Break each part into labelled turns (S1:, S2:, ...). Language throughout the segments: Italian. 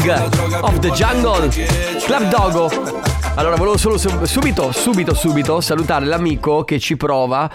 S1: Dog of the Jungle, Club Dogo. Allora volevo solo subito salutare l'amico che ci prova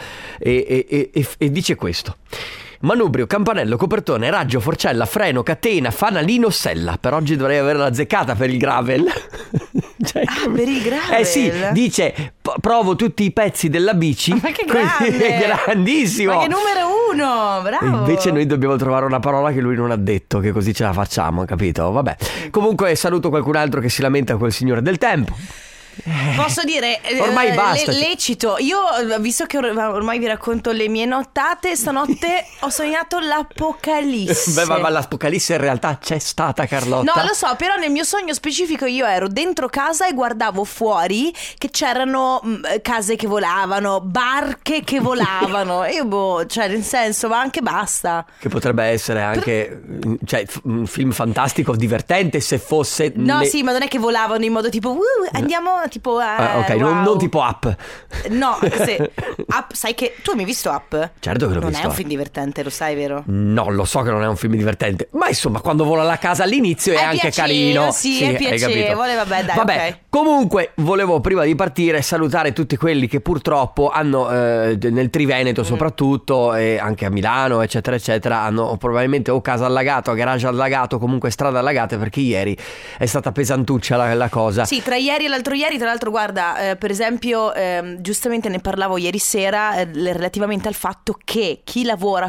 S1: e dice questo: manubrio, campanello, copertone, raggio, forcella, freno, catena, fanalino, sella. Per oggi dovrei avere la zeccata per il gravel. Cioè,
S2: per il gravel?
S1: Sì, dice provo tutti i pezzi della bici.
S2: Ma che grande!
S1: È grandissimo!
S2: Ma che numero 1, bravo!
S1: Invece noi dobbiamo trovare una parola che lui non ha detto, che così ce la facciamo, capito? Vabbè. Comunque saluto qualcun altro che si lamenta col signore del tempo.
S2: Posso dire
S1: ormai basta,
S2: lecito. Io, visto che ormai vi racconto le mie nottate, stanotte ho sognato l'apocalisse.
S1: Beh, ma l'apocalisse in realtà c'è stata, Carlotta.
S2: No, lo so, però nel mio sogno specifico io ero dentro casa e guardavo fuori che c'erano case che volavano, barche che volavano. E io cioè nel senso, ma anche basta. Che
S1: potrebbe essere anche cioè un film fantastico, divertente se fosse.
S2: No, sì, ma non è che volavano in modo tipo andiamo tipo
S1: ok,
S2: wow.
S1: non tipo Up.
S2: No, se Up, sai che tu hai mai visto Up?
S1: Certo che l'ho visto.
S2: Non è un film divertente, lo sai, vero?
S1: No, lo so che non è un film divertente, ma insomma quando vola la casa all'inizio è anche carino.
S2: Sì, è piacevole, vabbè, dai,
S1: okay. Comunque volevo prima di partire salutare tutti quelli che purtroppo hanno nel Triveneto soprattutto, e anche a Milano eccetera eccetera, hanno probabilmente o casa allagato, garage allagato, comunque strade allagate, perché ieri è stata pesantuccia la cosa. Sì,
S2: tra ieri e l'altro ieri, tra l'altro, guarda, per esempio giustamente ne parlavo ieri sera relativamente al fatto che chi lavora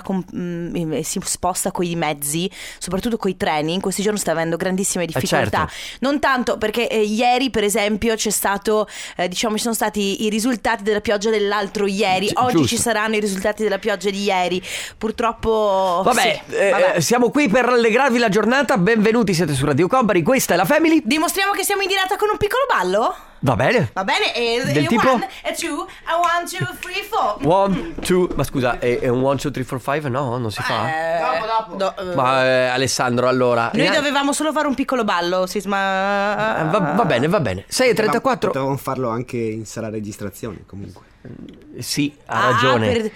S2: si sposta coi mezzi, soprattutto coi treni, in questi giorni sta avendo grandissime difficoltà.
S1: Certo.
S2: Non tanto perché ieri per esempio c'è stato ci sono stati i risultati della pioggia dell'altro ieri. Oggi
S1: giusto.
S2: Ci saranno i risultati della pioggia di ieri. Purtroppo
S1: vabbè,
S2: vabbè.
S1: Siamo qui per allegrarvi la giornata. Benvenuti, siete su Radio Company, questa è la Family.
S2: Dimostriamo che siamo in diretta con un piccolo ballo?
S1: Va bene.
S2: Del
S1: tipo
S2: 1 e 2 1 2 3 4
S1: 1 2. Ma scusa, è un 1 2 3 4 5? No, non si fa.
S2: Dopo.
S1: Ma Alessandro, allora
S2: noi dovevamo solo fare un piccolo ballo, Sisma.
S1: Va bene 6:34.
S3: Potevamo farlo anche in sala registrazione comunque.
S1: Sì, ha ragione.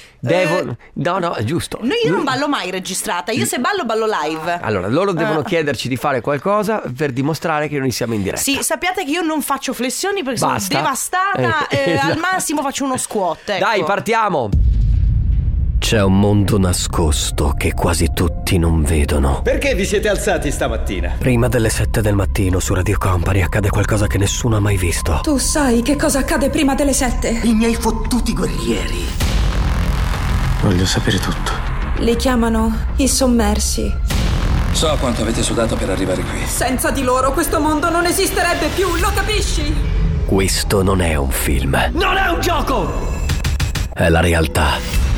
S1: No, è giusto.
S2: Io non ballo mai registrata. Io se ballo live.
S1: Allora loro devono chiederci di fare qualcosa per dimostrare che noi siamo in diretta.
S2: Sì, sappiate che io non faccio flessioni perché sono devastata. Al massimo faccio uno squat, ecco.
S1: Dai, partiamo. C'è un mondo nascosto che quasi tutti non vedono.
S4: Perché vi siete alzati stamattina?
S1: Prima delle 7 del mattino su Radio Company accade qualcosa che nessuno ha mai visto.
S5: Tu sai che cosa accade prima delle 7?
S6: I miei fottuti guerrieri.
S4: Voglio sapere tutto.
S5: Li chiamano i sommersi.
S4: So quanto avete sudato per arrivare qui.
S5: Senza di loro questo mondo non esisterebbe più, lo capisci?
S1: Questo non è un film. Non è un gioco! È la realtà.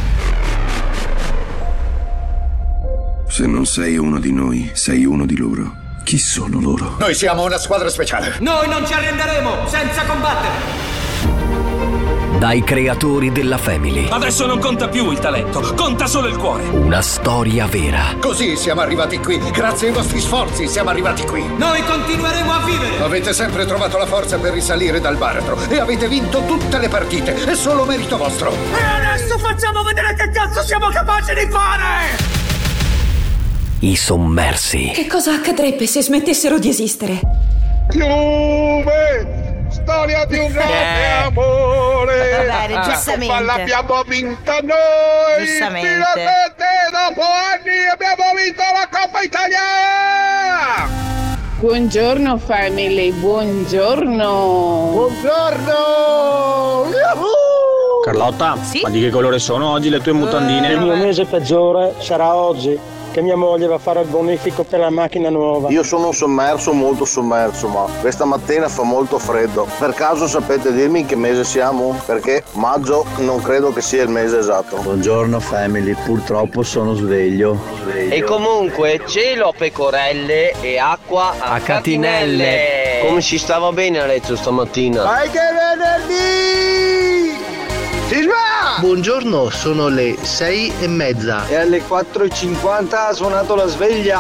S7: Se non sei uno di noi, sei uno di loro. Chi sono loro?
S6: Noi siamo una squadra speciale.
S4: Noi non ci arrenderemo senza combattere.
S1: Dai creatori della Family.
S4: Adesso non conta più il talento, conta solo il cuore.
S1: Una storia vera.
S6: Così siamo arrivati qui. Grazie ai vostri sforzi siamo arrivati qui.
S4: Noi continueremo a vivere.
S6: Avete sempre trovato la forza per risalire dal baratro e avete vinto tutte le partite. È solo merito vostro.
S4: E adesso facciamo vedere che cazzo siamo capaci di fare.
S1: I sommersi.
S5: Che cosa accadrebbe se smettessero di esistere?
S8: Juve, storia di un grande amore.
S2: Vabbè, giustamente.
S8: L'abbiamo vinta noi.
S2: Giustamente.
S8: Finalmente dopo anni abbiamo vinto la Coppa Italia.
S9: Buongiorno family, buongiorno.
S8: Buongiorno.
S10: Carlotta,
S2: sì?
S10: Ma di che colore sono oggi le tue mutandine?
S11: Il mio mese peggiore sarà oggi, che mia moglie va a fare il bonifico per la macchina nuova.
S12: Io sono sommerso, molto sommerso, ma questa mattina fa molto freddo. Per caso sapete dirmi in che mese siamo? Perché maggio non credo che sia il mese esatto.
S13: Buongiorno family, purtroppo sono sveglio.
S14: E comunque cielo a pecorelle e acqua a catinelle. Come si stava bene a letto stamattina?
S8: Vai che venerdì! Sisma!
S15: Buongiorno, sono le 6:30
S16: e alle 4:50 ha suonato la sveglia.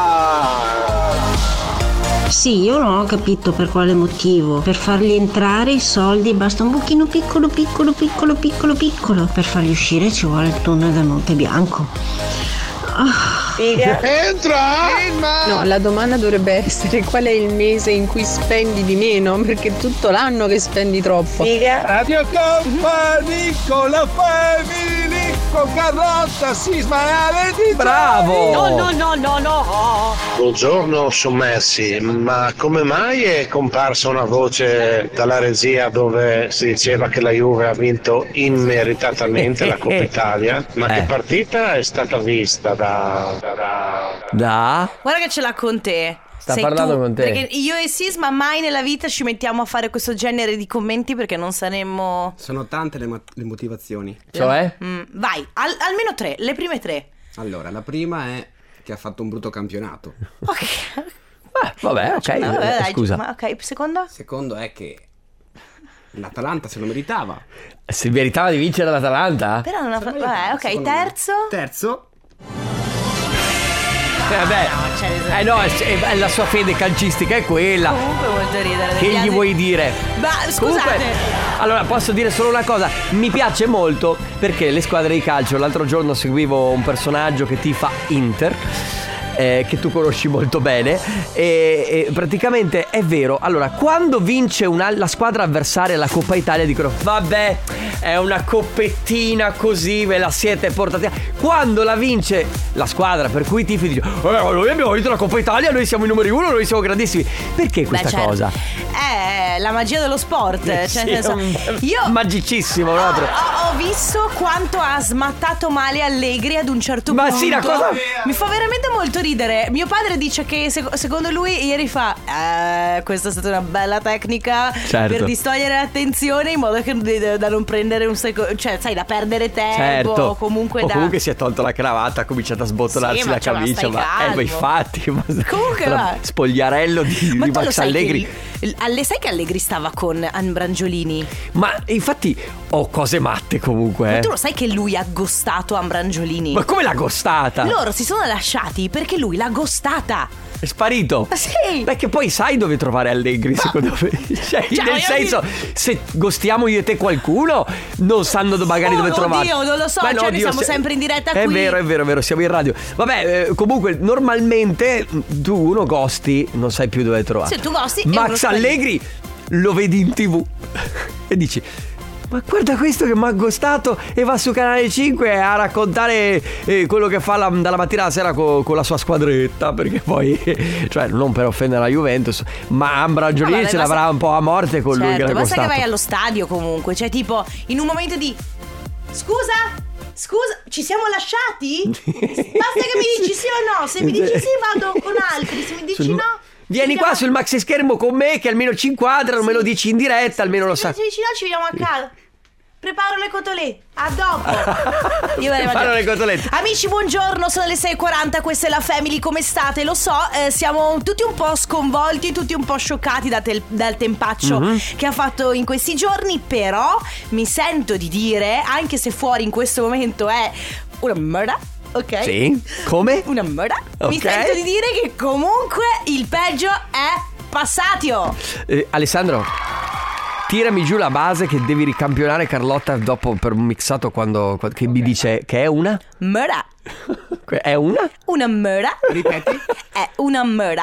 S17: Sì, io non ho capito per quale motivo. Per farli entrare i soldi basta un pochino piccolo. Per farli uscire ci vuole il tunnel del Monte Bianco.
S9: Figa.
S8: Entra!
S9: No, la domanda dovrebbe essere qual è il mese in cui spendi di meno, perché è tutto l'anno che spendi troppo. Figa.
S8: Radio Company con la family, con Carlotta, Sisma e Ale di
S1: Bravo!
S2: No.
S15: Buongiorno sommersi, ma come mai è comparsa una voce dalla regia dove si diceva che la Juve ha vinto immeritatamente la Coppa Italia? Ma che partita è stata vista da?
S2: Guarda che ce l'ha con te.
S1: Sta
S2: Sei
S1: parlando
S2: tu,
S1: con te.
S2: Perché io e Sisma mai nella vita ci mettiamo a fare questo genere di commenti perché non saremmo...
S3: Sono tante le motivazioni.
S1: Cioè?
S2: Vai, almeno 3, le prime 3.
S3: Allora, la prima è che ha fatto un brutto campionato.
S1: Vabbè, ok.
S2: Dai,
S1: scusa.
S2: ma ok, seconda?
S3: Secondo è che l'Atalanta se lo meritava.
S1: Si meritava di vincere l'Atalanta?
S2: Però non ha fatto... ok, terzo?
S1: Vabbè, no, è la sua fede calcistica è quella.
S2: Comunque molto ridere.
S1: Che gli vuoi dire?
S2: Ma scusate.
S1: Comunque, allora posso dire solo una cosa. Mi piace molto perché le squadre di calcio, l'altro giorno seguivo un personaggio che tifa Inter, che tu conosci molto bene, e praticamente è vero. Allora, quando vince la squadra avversaria la Coppa Italia dicono vabbè, è una coppettina così, ve la siete portati. Quando la vince la squadra per cui i tifi dicono noi abbiamo vinto la Coppa Italia, noi siamo i numeri 1, noi siamo grandissimi. Perché questa cosa?
S2: È la magia dello sport, cioè
S1: Sì,
S2: nel senso, io
S1: magicissimo proprio.
S2: ho visto quanto ha smattato male Allegri ad un certo punto.
S1: Ma sì, la cosa
S2: mi fa veramente molto ridere. Mio padre dice che secondo lui ieri fa questa è stata una bella tecnica,
S1: certo,
S2: per distogliere l'attenzione in modo che da non prendere un secondo, cioè sai, da perdere tempo,
S1: certo.
S2: comunque
S1: comunque si è tolto la cravatta, ha cominciato a sbotolarsi
S2: sì,
S1: la camicia, ma infatti
S2: comunque va.
S1: Spogliarello di Max Allegri.
S2: Sai che Allegri stava con Ambrangiolini?
S1: Ma infatti ho cose matte comunque.
S2: Ma tu lo sai che lui ha ghostato Ambrangiolini?
S1: Ma come l'ha ghostata?
S2: Loro si sono lasciati perché lui l'ha ghostata.
S1: È sparito?
S2: Sì.
S1: Perché poi sai dove trovare Allegri, secondo me. Cioè, nel senso, se ghostiamo io e te qualcuno, non sanno magari dove trovare.
S2: Oddio, non lo so, cioè noi siamo sempre in diretta qui.
S1: È vero, siamo in radio. Vabbè, comunque normalmente tu uno ghosti, non sai più dove trovare.
S2: Se tu ghosti
S1: Max Allegri lo vedi in TV e dici: ma guarda questo che mi ha ghostato, e va su Canale 5 a raccontare quello che fa dalla mattina alla sera con la sua squadretta. Perché poi, cioè, non per offendere la Juventus, ma Ambrangiolini ce l'avrà un po' a morte con lui che l'ha
S2: basta
S1: ghostato.
S2: che vai allo stadio comunque, cioè tipo in un momento di Scusa, ci siamo lasciati? Basta che mi dici sì o no. Se mi dici sì vado con altri, se mi dici no
S1: vieni qua sul maxi schermo con me, che almeno ci inquadrano, me lo dici in diretta, almeno lo sai.
S2: Se dici no ci vediamo a casa. Preparo le cotolette. A dopo. Io
S1: Preparo le cotolette.
S2: Amici, buongiorno, sono le 6:40. Questa è la Family, come state? Lo so, siamo tutti un po' sconvolti, tutti un po' scioccati dal tempaccio che ha fatto in questi giorni. Però mi sento di dire, anche se fuori in questo momento è una merda, ok?
S1: Sì, come?
S2: Una merda,
S1: okay.
S2: Mi sento di dire che comunque il peggio è passato.
S1: Alessandro, tirami giù la base che devi ricampionare Carlotta dopo per un mixato che mi dice che è una?
S2: Mera.
S1: È una?
S2: Una mera.
S3: Ripeti?
S2: È una mera.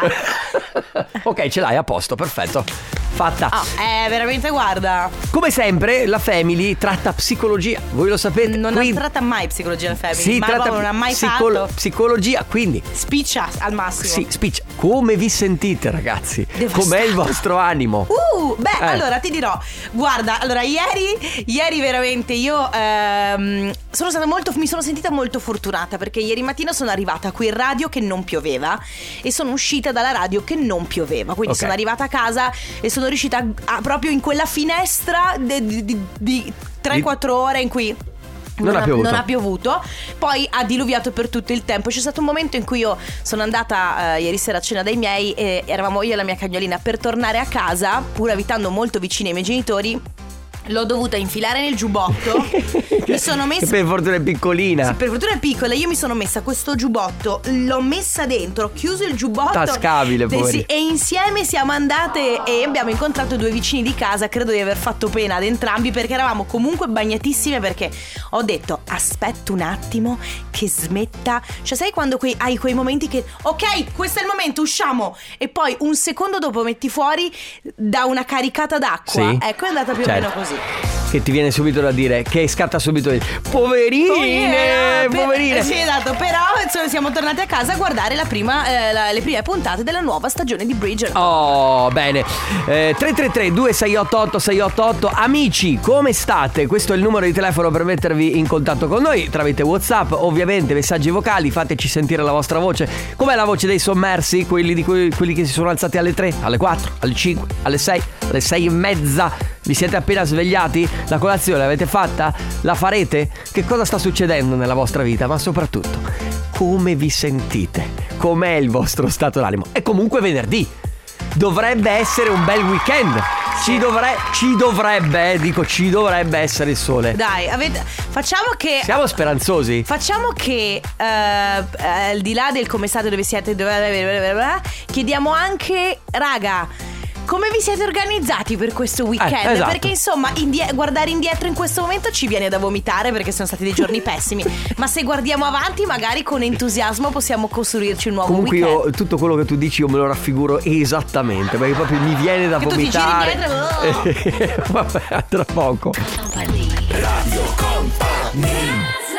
S1: Ok, ce l'hai, a posto, perfetto. Fatta.
S2: Veramente, guarda.
S1: Come sempre la Family tratta psicologia. Voi lo sapete.
S2: Non tratta mai psicologia la Family.
S1: Sì,
S2: ma
S1: tratta
S2: non ha mai fatto
S1: psicologia, quindi
S2: spiccia al massimo.
S1: Sì, spiccia. Come vi sentite, ragazzi? Com'è il vostro animo?
S2: Allora ti dirò. Guarda, allora ieri veramente io mi sono sentita molto fortunata, perché ieri mattina sono arrivata qui in radio che non pioveva e sono uscita dalla radio che non pioveva. Quindi sono arrivata a casa e sono riuscita proprio in quella finestra di 3-4 ore in cui non ha piovuto. Poi ha diluviato per tutto il tempo. C'è stato un momento in cui io sono andata ieri sera a cena dai miei e eravamo io e la mia cagnolina per tornare a casa, pur abitando molto vicini ai miei genitori. L'ho dovuta infilare nel giubbotto. Mi sono messa.
S1: Per fortuna è piccolina.
S2: Sì, per fortuna è piccola. Io mi sono messa questo giubbotto, l'ho messa dentro, ho chiuso il giubbotto.
S1: Tascabile, poi.
S2: E insieme siamo andate e abbiamo incontrato 2 vicini di casa. Credo di aver fatto pena ad entrambi, perché eravamo comunque bagnatissime. Perché ho detto aspetto un attimo che smetta. Cioè sai quando hai quei momenti che ok, questo è il momento, usciamo, e poi un secondo dopo metti fuori da una caricata d'acqua.
S1: Sì.
S2: Ecco, è andata più o meno così.
S1: Che ti viene subito da dire, che scatta subito il poverine.
S2: Sì, esatto. Però siamo tornati a casa a guardare le prime puntate della nuova stagione di Bridgerton.
S1: Oh, bene. 333-2688-688. Amici, come state? Questo è il numero di telefono per mettervi in contatto con noi tramite WhatsApp, ovviamente messaggi vocali, fateci sentire la vostra voce. Com'è la voce dei sommersi? Quelli che si sono alzati alle 3, alle 4, alle 5, alle 6, alle 6 e mezza. Vi siete appena svegliati? La colazione l'avete fatta? La farete? Che cosa sta succedendo nella vostra vita? Ma soprattutto, come vi sentite? Com'è il vostro stato d'animo? È comunque venerdì. Dovrebbe essere un bel weekend. Ci dovrebbe essere il sole.
S2: Dai, facciamo che...
S1: Siamo speranzosi.
S2: Facciamo che al di là del come state, dove siete, chiediamo anche, raga, come vi siete organizzati per questo weekend?
S1: Esatto.
S2: Perché insomma guardare indietro in questo momento ci viene da vomitare, perché sono stati dei giorni pessimi. Ma se guardiamo avanti, magari con entusiasmo possiamo costruirci un nuovo weekend.
S1: Comunque tutto quello che tu dici io me lo raffiguro esattamente, perché proprio mi viene da vomitare.
S2: Tu ti giri indietro.
S1: Vabbè, tra poco.
S4: Radio Company.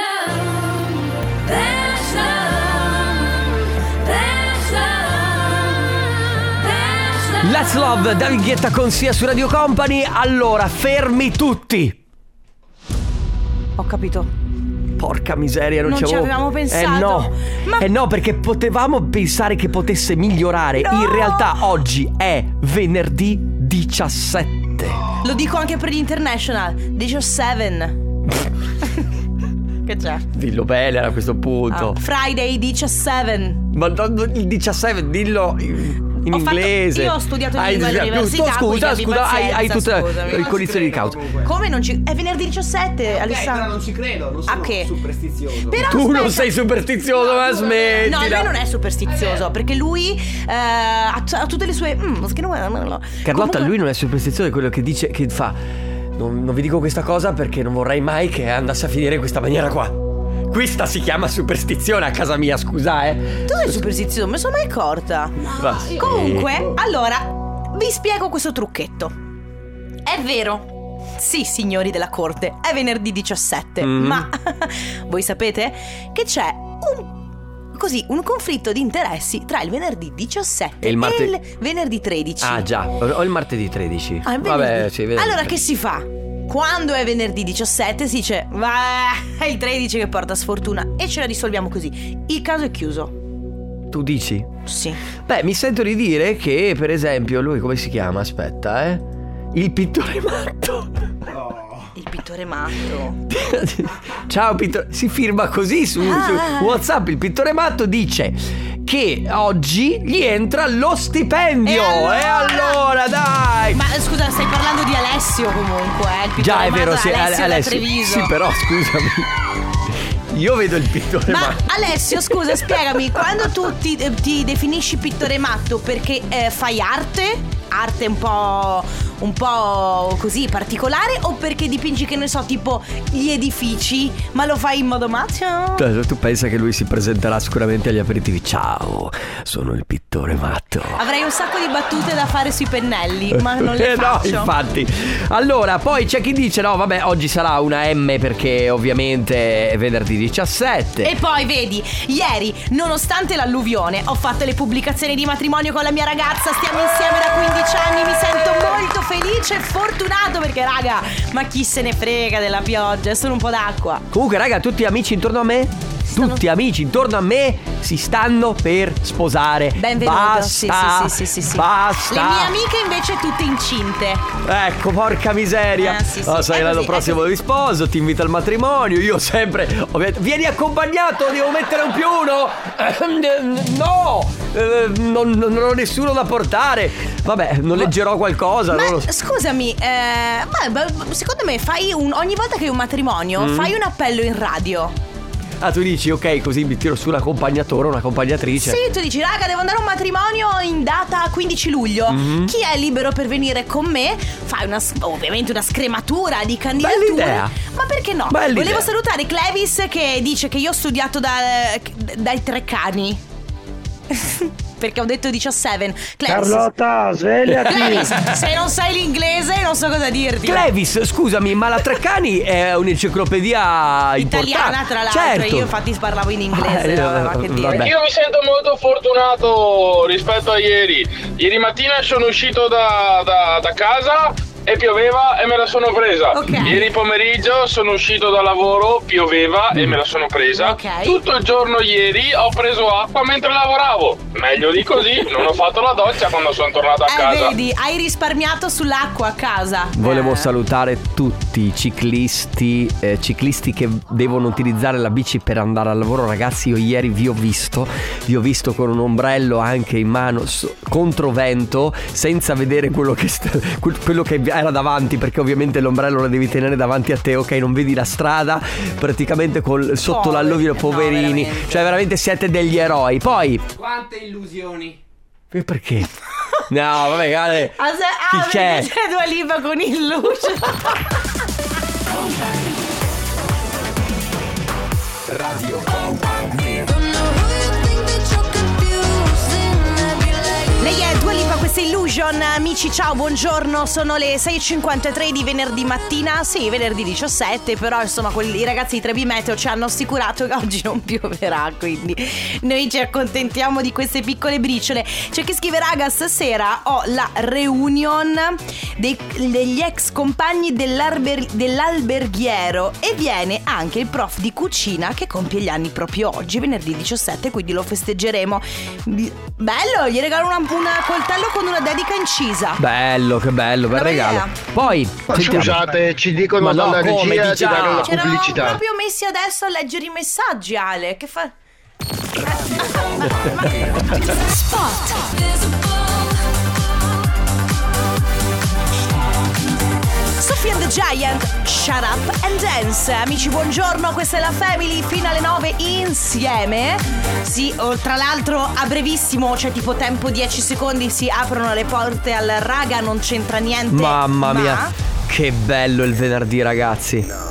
S1: Let's Love, David Guetta con Sia su Radio Company. Allora, fermi tutti.
S2: Ho capito.
S1: Porca miseria, non
S2: ci avevamo pensato.
S1: No, perché potevamo pensare che potesse migliorare.
S2: No.
S1: In realtà oggi è venerdì 17.
S2: Lo dico anche per gli international. 17. Che c'è?
S1: Dillo bene a questo punto.
S2: Friday 17.
S1: Ma il 17, dillo in inglese.
S2: Io ho studiato in lingua all'università.
S1: Scusa, hai tutte le condizioni di causa.
S2: Come non ci... È venerdì 17, Alessandro.
S3: Non ci credo, non sono superstizioso.
S2: Però
S1: tu non sei superstizioso, ma smettila.
S2: No, lui non è superstizioso, perché lui ha tutte le sue...
S1: Carlotta, lui non è superstizioso, è quello che dice, che fa... Non vi dico questa cosa perché non vorrei mai che andasse a finire in questa maniera qua. Questa si chiama superstizione a casa mia, scusa,
S2: Tu sei superstizioso, me sono mai accorta. Comunque, allora, vi spiego questo trucchetto. È vero, sì, signori della corte, è venerdì 17, ma voi sapete che c'è un conflitto di interessi tra il venerdì 17 e il venerdì 13.
S1: Ah già, o il martedì 13.
S2: Vabbè,
S1: sì,
S2: allora che si fa? Quando è venerdì 17 si dice è il 13 che porta sfortuna, e ce la risolviamo così. Il caso è chiuso.
S1: Tu dici?
S2: Sì.
S1: Beh, mi sento di dire che per esempio lui, come si chiama? Aspetta, il pittore matto.
S2: Il pittore matto.
S1: Ciao pittore. Si firma così su WhatsApp. Il pittore matto dice che oggi gli entra lo stipendio. E allora dai.
S2: Ma scusa, stai parlando di Alessio comunque, il
S1: già è vero, sì,
S2: Alessio da Treviso.
S1: Sì, però scusami, io vedo il pittore matto.
S2: Ma Alessio, scusa, spiegami, quando tu ti definisci pittore matto, perché fai arte un po' così particolare, o perché dipingi, che ne so, tipo gli edifici, ma lo fai in modo matto?
S1: Tu pensa che lui si presenterà sicuramente agli aperitivi? Ciao, sono il pittore matto.
S2: Avrei un sacco di battute da fare sui pennelli, ma non le faccio.
S1: No, infatti. Allora, poi c'è chi dice no, vabbè, oggi sarà una M perché ovviamente è venerdì 17.
S2: E poi vedi, ieri, nonostante l'alluvione, ho fatto le pubblicazioni di matrimonio con la mia ragazza. Stiamo insieme da 15 anni, mi sento molto felice e fortunato, perché raga, ma chi se ne frega della pioggia, è solo un po' d'acqua.
S1: Comunque raga, tutti amici intorno a me, tutti amici intorno a me si stanno per sposare.
S2: Benvenuto.
S1: Basta.
S2: Sì.
S1: Basta.
S2: Le mie amiche invece tutte incinte.
S1: Ecco, porca miseria. Sai, l'anno prossimo mi sposo, ti invito al matrimonio. Io sempre vieni accompagnato, devo mettere un +1. No, non ho nessuno da portare. Vabbè, leggerò qualcosa.
S2: Ma scusami, ma secondo me fai ogni volta che hai un matrimonio fai un appello in radio.
S1: Ah, tu dici ok, così mi tiro su un accompagnatore, un'accompagnatrice.
S2: Sì, tu dici raga, devo andare a un matrimonio in data 15 luglio. Chi è libero per venire con me? Fai ovviamente una scrematura di candidature.
S1: Bella idea.
S2: Ma perché no?
S1: Bella
S2: Volevo
S1: idea.
S2: salutare Clevis che dice che io ho studiato dai Treccani. Perché ho detto 17. Clevis.
S11: Carlotta, svegliati.
S2: Clevis, se non sai l'inglese non so cosa dirti.
S1: Clevis, scusami, ma la Treccani è un'enciclopedia
S2: italiana, tra l'altro.
S1: Certo.
S2: Io infatti parlavo in inglese. Ma che dire.
S18: Io mi sento molto fortunato rispetto a ieri. Ieri mattina sono uscito da casa e pioveva e me la sono presa.
S2: Okay.
S18: Ieri pomeriggio sono uscito da lavoro, pioveva e me la sono presa.
S2: Okay.
S18: Tutto il giorno ieri ho preso acqua mentre lavoravo. Meglio di così, non ho fatto la doccia quando sono tornato a casa.
S2: Vedi, hai risparmiato sull'acqua a casa.
S1: Volevo salutare tutti i ciclisti che devono utilizzare la bici per andare al lavoro. Ragazzi, io ieri vi ho visto con un ombrello anche in mano, controvento, senza vedere quello che era davanti, perché ovviamente l'ombrello lo devi tenere davanti a te, ok? Non vedi la strada, praticamente sotto l'alluvione, poverini.
S2: No,
S1: cioè veramente siete degli eroi. Poi
S3: quante illusioni.
S1: Perché? No, vabbè, guarda. Chi c'è?
S2: C'è Dua Lipa con il luce.
S7: Radio Company.
S2: Lei è Dua Lipa, questa è Illusion. Amici, ciao, buongiorno. Sono le 6.53 di venerdì mattina. Sì, venerdì 17. Però insomma i ragazzi di 3B Meteo ci hanno assicurato che oggi non pioverà, quindi noi ci accontentiamo di queste piccole briciole. C'è chi scrive: raga, stasera ho la reunion degli ex compagni dell'alberghiero e viene anche il prof di cucina che compie gli anni proprio oggi, venerdì 17, quindi lo festeggeremo. Bello, gli regalo un coltello con una dedica incisa.
S1: Bello, che bello, bel regalo. Poi
S15: scusate, ci dicono dalla regia di dare una pubblicità.
S2: C'eravamo proprio messi adesso a leggere i messaggi, Ale. Che fa? Spot. Sophie and the Giant, Shut Up and Dance. Amici, buongiorno, questa è la Family fino alle 9 insieme. Sì, tra l'altro a brevissimo, cioè tipo tempo 10 secondi, si aprono le porte al Raga, non c'entra niente.
S1: Mamma mia, che bello il venerdì, ragazzi.
S7: 9,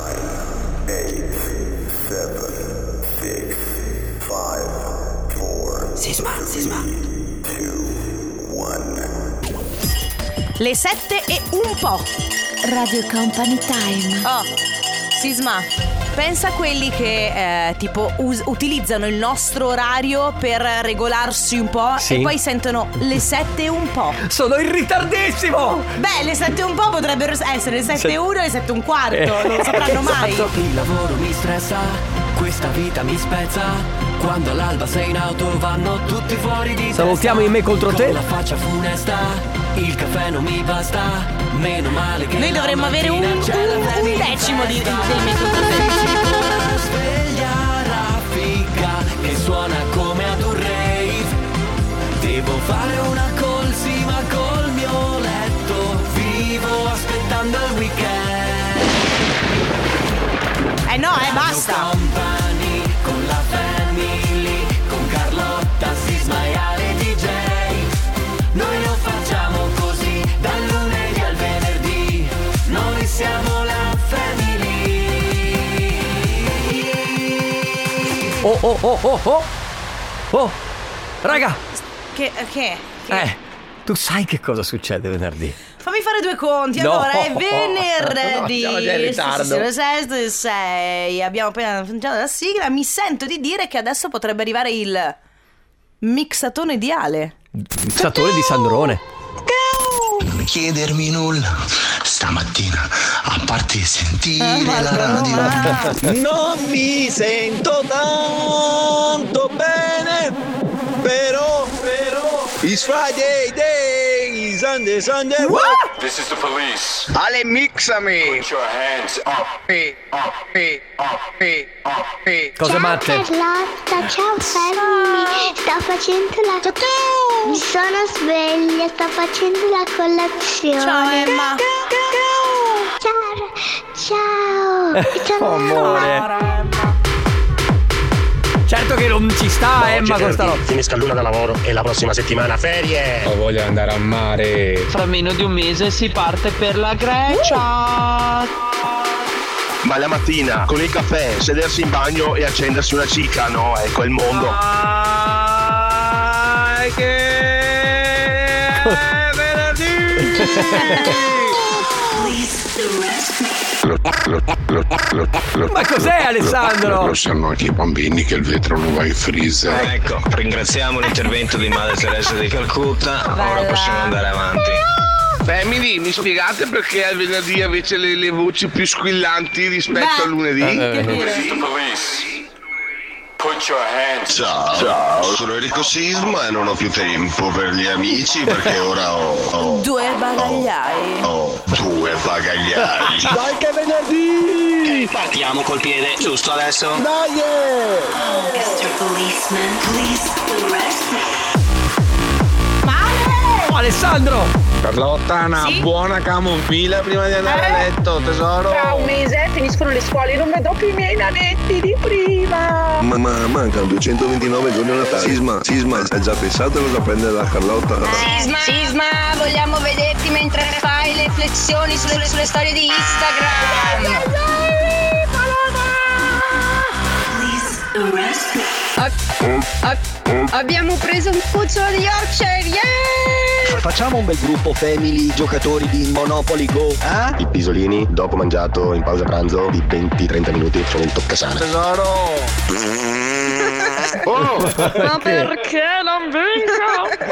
S7: 8, 7, 6, 5, 4,
S2: Sisma.
S7: 2, 1.
S2: Le 7 e un po'.
S19: Radio Company Time.
S2: Oh, Sisma, pensa a quelli che tipo utilizzano il nostro orario per regolarsi un po',
S1: sì,
S2: e poi sentono le 7 e un po'.
S1: Sono in ritardissimo!
S2: Beh, le 7 e un po' potrebbero essere le 7 e 1 e le 7 e un quarto. Non sapranno mai.
S20: Il lavoro mi stressa, questa vita mi spezza. Quando all'alba sei in auto vanno tutti fuori di
S1: Salutiamo in me contro te.
S20: Con la faccia funesta, il caffè non mi basta. Meno male che
S2: noi dovremmo avere un decimo dei miei controsensi.
S20: Sveglia raffica che suona come ad un rave. Devo fare una colsima col mio letto. Vivo aspettando il weekend.
S2: No, basta.
S20: Company con la family, con Carlotta, Sisma e Ale DJ. Noi lo facciamo così, dal lunedì al venerdì. Noi siamo la family.
S1: Oh, raga.
S2: Che?
S1: Tu sai che cosa succede venerdì?
S2: Fammi fare due conti.
S1: No.
S2: Allora, è venerdì.
S1: No, siamo già in ritardo.
S2: Le 6. Abbiamo appena finito la sigla. Mi sento di dire che adesso potrebbe arrivare il mixatone di Ale.
S1: Mixatone di Sandrone.
S21: Non chiedermi nulla stamattina, a parte sentire la radio.
S22: Non mi sento tanto bene, però it's Friday day, Sunday.
S21: What? This is the police. Ale, mixami. Put your hands up.
S1: Cosa matte?
S19: Ciao Carlotta, ciao Family. Sto facendo la... Mi sono sveglia, sto facendo la colazione.
S2: Ciao Emma.
S19: Ciao.
S1: Oh, amore. Certo che non ci sta Emma con sta roba.
S5: Finisca l'una da lavoro e la prossima settimana ferie.
S6: Ho voglia di andare a mare.
S23: Fra meno di un mese si parte per la Grecia.
S21: Ma la mattina con il caffè, sedersi in bagno e accendersi una cicca, no? Ecco il mondo.
S6: Che venerdì.
S1: Ma cos'è Alessandro?
S7: Lo sanno anche i bambini che il vetro non va in freezer.
S10: Ecco, ringraziamo l'intervento di Madre Teresa di Calcutta. Ora possiamo andare avanti.
S8: Family, mi spiegate perché al venerdì invece le voci più squillanti rispetto al lunedì?
S21: Ciao, sono Enrico Sisma e non ho più tempo per gli amici perché ora ho
S2: 2 bagagliai.
S21: Ho 2 bagagliai.
S22: Dai che è venerdì!
S10: Partiamo col piede, giusto adesso?
S22: Dai!
S20: Mr. Policeman, please arrest me.
S1: Alessandro!
S6: Carlotta, una buona camomilla prima di andare a letto, tesoro.
S9: Tra un mese finiscono le scuole e non vedrò più i miei nanetti di prima.
S7: Ma mancano 229 giorni a Natale. Sisma, hai già pensato cosa prendere la Carlotta?
S9: Sisma, vogliamo vederti mentre fai le flessioni sulle storie di Instagram.
S20: Please arrest me.
S9: Abbiamo preso un cucciolo di Yorkshire, yeah!
S22: Facciamo un bel gruppo family giocatori di Monopoly Go, eh?
S21: I pisolini, dopo mangiato, in pausa pranzo, di 20-30 minuti, sono un toccasana.
S6: Tesoro!
S9: Ma perché non vinco?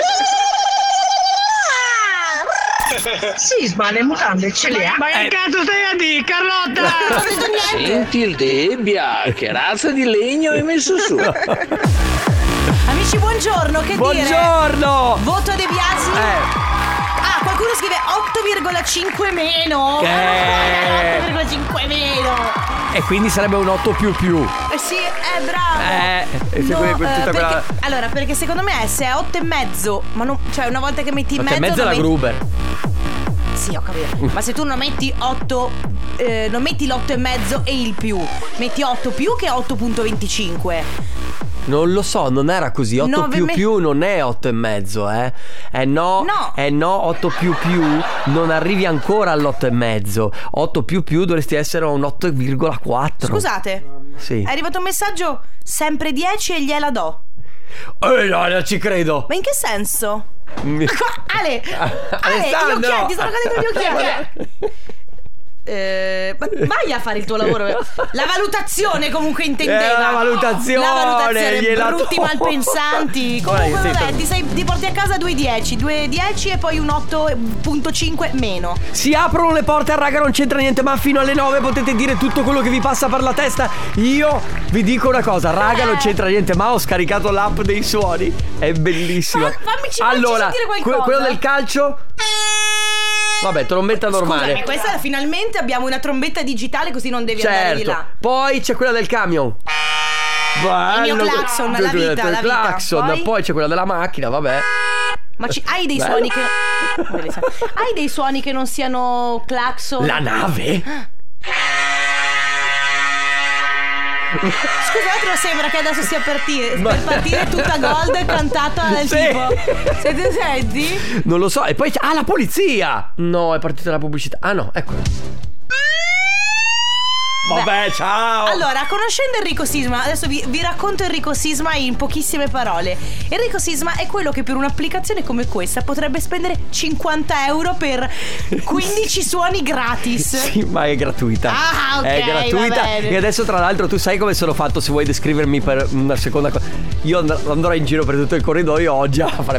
S9: Sisma, le mutande ce le ha.
S4: Ma che cazzo stai a dire, Carlotta?
S9: Non ho detto niente.
S22: Senti il debbia, che razza di legno hai messo su?
S2: Amici, buongiorno, che
S1: Buongiorno!
S2: dire? Voto De Biasi? Qualcuno scrive 8,5 meno. 8,5 meno.
S1: E quindi sarebbe un 8 più.
S2: Sì, bravo. Allora, perché secondo me se è 8,5, ma non, cioè una volta che metti in mezzo
S1: 8,5 è la Gruber.
S2: Sì, ho capito. Ma se tu non metti 8, non metti l'8,5 e il più, metti 8 più che 8,25.
S1: Non lo so, non era così. 8 più non è 8,5, no. 8 più non arrivi ancora all'8,5. 8 più dovresti essere un 8,4.
S2: Scusate.
S1: Sì.
S2: È arrivato un messaggio sempre 10 e gliela do.
S1: No, non ci credo.
S2: Ma in che senso? Ale,
S1: Alessandro,
S2: gli occhiali, ti sono cadendo gli occhiali. Vai a fare il tuo lavoro. La valutazione comunque intendeva.
S1: La valutazione
S2: brutti malpensanti. Comunque vabbè, ti porti a casa 2,10 e poi un 8,5 meno.
S1: Si aprono le porte al Raga non c'entra niente, ma fino alle 9 potete dire tutto quello che vi passa per la testa. Io vi dico una cosa, Raga non c'entra niente, ma ho scaricato l'app dei suoni. È bellissima.
S2: Fammici sentire qualcosa.
S1: Quello del calcio. Vabbè, trombetta normale.
S2: Scusami, questa finalmente abbiamo una trombetta digitale, così non devi andare di là.
S1: Poi c'è quella del camion.
S2: Il mio clacson, la vita.
S1: Poi c'è quella della macchina, vabbè.
S2: Ma hai dei suoni che hai dei suoni che non siano clacson?
S1: La nave?
S2: Scusa, altro sembra che adesso stia per partire tutta Gold cantata dal tipo. Se ti senti?
S1: Non lo so. E poi c'è la polizia. No, è partita la pubblicità. Ah no, eccola. Vabbè, ciao.
S2: Allora, conoscendo Enrico Sisma, adesso vi racconto Enrico Sisma in pochissime parole. Enrico Sisma è quello che per un'applicazione come questa potrebbe spendere 50 euro per 15 suoni gratis.
S1: Sì, ma è gratuita.
S2: Ah, ok,
S1: è gratuita. E adesso tra l'altro tu sai come sono fatto. Se vuoi descrivermi per una seconda cosa, io andrò in giro per tutto il corridoio oggi a fare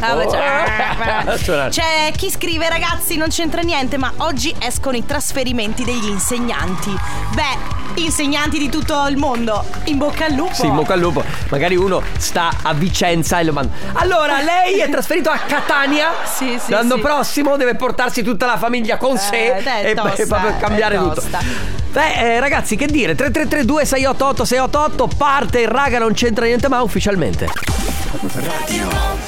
S2: C'è chi scrive: ragazzi, non c'entra niente, ma oggi escono i trasferimenti degli insegnanti. Beh, insegnanti di tutto il mondo, in bocca al lupo.
S1: Sì, in bocca al lupo. Magari uno sta a Vicenza e lo manda. Allora, lei è trasferito a Catania.
S2: Sì.
S1: L'anno prossimo deve portarsi tutta la famiglia con sé e proprio cambiare tutto. Ragazzi, che dire? 3332 688 688. Parte il Raga non c'entra niente ma ufficialmente.
S20: Radio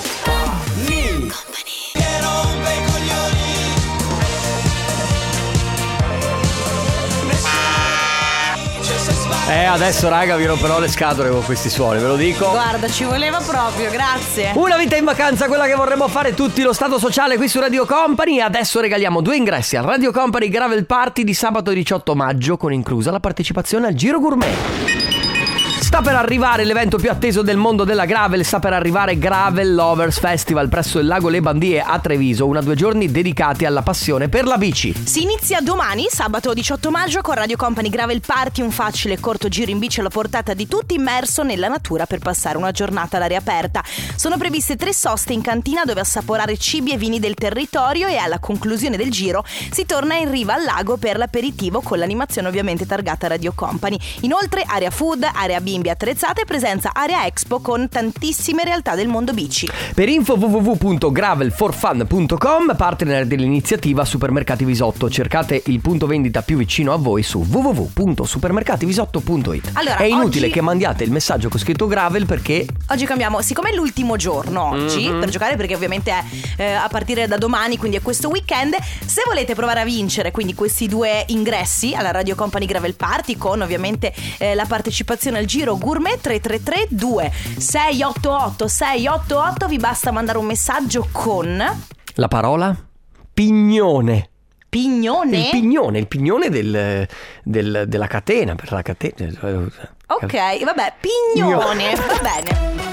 S20: Just
S1: Adesso raga vi romperò le scatole con questi suoni, ve lo dico.
S2: Guarda, ci voleva proprio, grazie.
S1: Una vita in vacanza, quella che vorremmo fare tutti, lo Stato Sociale qui su Radio Company. Adesso regaliamo 2 ingressi al Radio Company Gravel Party di sabato 18 maggio, con inclusa la partecipazione al Giro Gourmet. Sta per arrivare l'evento più atteso del mondo della gravel, sta per arrivare Gravel Lovers Festival presso il lago Le Bandie a Treviso, 2 giorni dedicati alla passione per la bici.
S2: Si inizia domani, sabato 18 maggio, con Radio Company Gravel Party, un facile e corto giro in bici alla portata di tutti, immerso nella natura per passare una giornata all'aria aperta. Sono previste 3 soste in cantina dove assaporare cibi e vini del territorio, e alla conclusione del giro si torna in riva al lago per l'aperitivo, con l'animazione ovviamente targata Radio Company. Inoltre area food, area bimbi attrezzate e presenza area expo con tantissime realtà del mondo bici.
S1: Per info www.gravelforfun.com, partner dell'iniziativa Supermercati Visotto. Cercate il punto vendita più vicino a voi su www.supermercativisotto.it.
S2: Allora,
S1: è inutile
S2: oggi
S1: che mandiate il messaggio con scritto gravel, perché
S2: oggi cambiamo, siccome è l'ultimo giorno oggi per giocare, perché ovviamente è a partire da domani, quindi è questo weekend. Se volete provare a vincere quindi questi 2 ingressi alla Radio Company Gravel Party, con ovviamente la partecipazione al Giro Gourmet, 333 2688 688, vi basta mandare un messaggio con
S1: la parola pignone.
S2: Pignone?
S1: Il pignone della catena, per la catena.
S2: Ok, vabbè, pignone, va bene.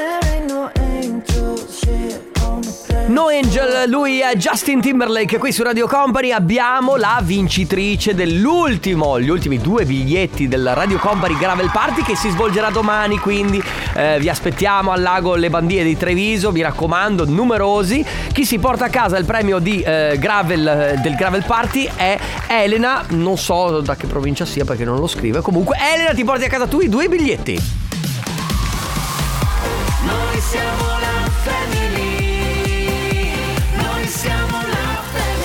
S1: No Angel, lui è Justin Timberlake. Qui su Radio Company abbiamo la vincitrice gli ultimi 2 biglietti del Radio Company Gravel Party, che si svolgerà domani, quindi vi aspettiamo al lago Le Bandie di Treviso, mi raccomando, numerosi. Chi si porta a casa il premio di del Gravel Party è Elena, non so da che provincia sia perché non lo scrive. Comunque Elena, ti porti a casa tu i 2 biglietti.
S20: Noi siamo la family. Siamo la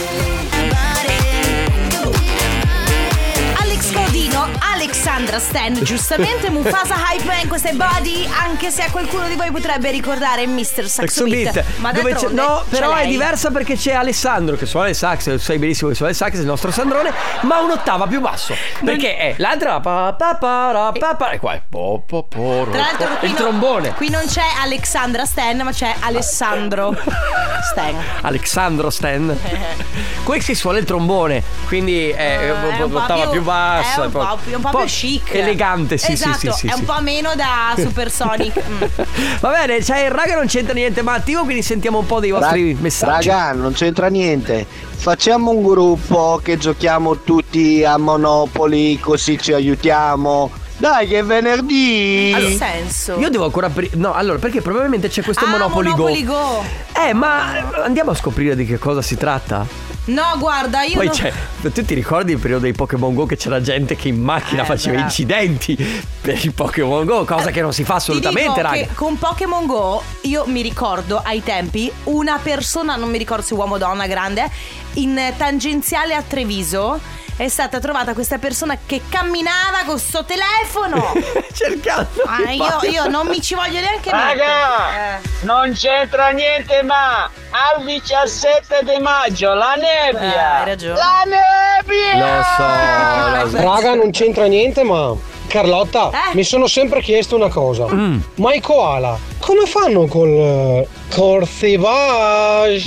S2: Alex Codino, Alexandra Stan, giustamente Mufasa Hype, questa è Body, anche se a qualcuno di voi potrebbe ricordare Mr. Saxo Beat. Ma
S1: dove c'è, no, però è diversa perché c'è Alessandro che suona il sax, sai benissimo che suona il sax, il nostro Sandrone, ma un'ottava più basso, perché è l'altra e qua è
S2: tra l'altro
S1: il trombone.
S2: Qui non c'è Alexandra Stan, ma c'è Alessandro Stan.
S1: Alexandro Stan. Qui suona il trombone, quindi è un'ottava più bassa,
S2: è un po' più chic,
S1: elegante, sì,
S2: esatto,
S1: sì,
S2: è un po' meno da Supersonic.
S1: Va bene, c'è il raga, non c'entra niente ma attivo, quindi sentiamo un po' dei vostri messaggi.
S16: Raga, non c'entra niente. Facciamo un gruppo che giochiamo tutti a Monopoli, così ci aiutiamo. Dai, che è venerdì!
S2: Allora, senso?
S1: Io devo ancora no, allora, perché probabilmente c'è questo Monopoly Go. Ma andiamo a scoprire di che cosa si tratta?
S2: No, guarda, io
S1: poi tu ti ricordi il periodo dei Pokémon Go, che c'era gente che in macchina faceva incidenti per il Pokémon Go, cosa che non si fa assolutamente, raga.
S2: Che con Pokémon Go io mi ricordo ai tempi una persona, non mi ricordo se uomo o donna, grande, in tangenziale a Treviso è stata trovata questa persona che camminava con sto telefono
S1: cercando
S2: io non mi ci voglio neanche
S23: raga, non c'entra niente, ma al 17 di maggio la nebbia,
S2: hai ragione.
S23: La nebbia
S1: lo so.
S11: Raga, non c'entra niente, ma Carlotta, mi sono sempre chiesto una cosa. Ma i koala come fanno col corsivage?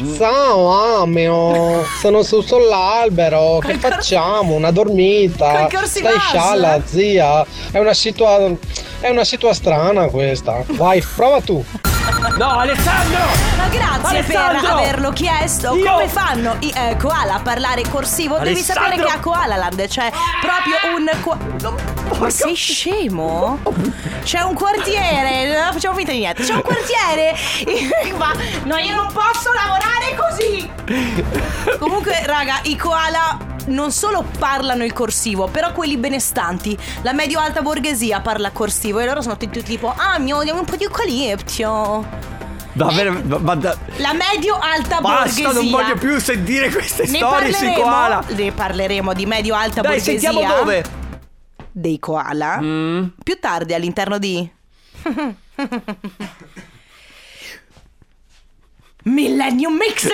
S11: Sono sull'albero, che facciamo? Una dormita? Stai scialla, zia? È una situazione strana questa. Vai, prova tu.
S1: No, Alessandro!
S2: Ma grazie Alessandro, per averlo chiesto. Come fanno i koala a parlare corsivo? Devi sapere che a Koalaland c'è proprio un ma sei scemo? C'è un quartiere, non facciamo finta di niente. C'è un quartiere. Ma no, io non posso lavorare così. Comunque, raga, i koala non solo parlano il corsivo, però quelli benestanti, la medio-alta borghesia parla corsivo, e loro sono tutti tipo mi odiamo un po' di eucalipto.
S1: La
S2: medio-alta borghesia.
S1: Basta, non voglio più sentire queste storie sui koala.
S2: Ne parleremo di medio-alta borghesia.
S1: Sentiamo dove?
S2: Dei koala più tardi all'interno di Millennium Mix.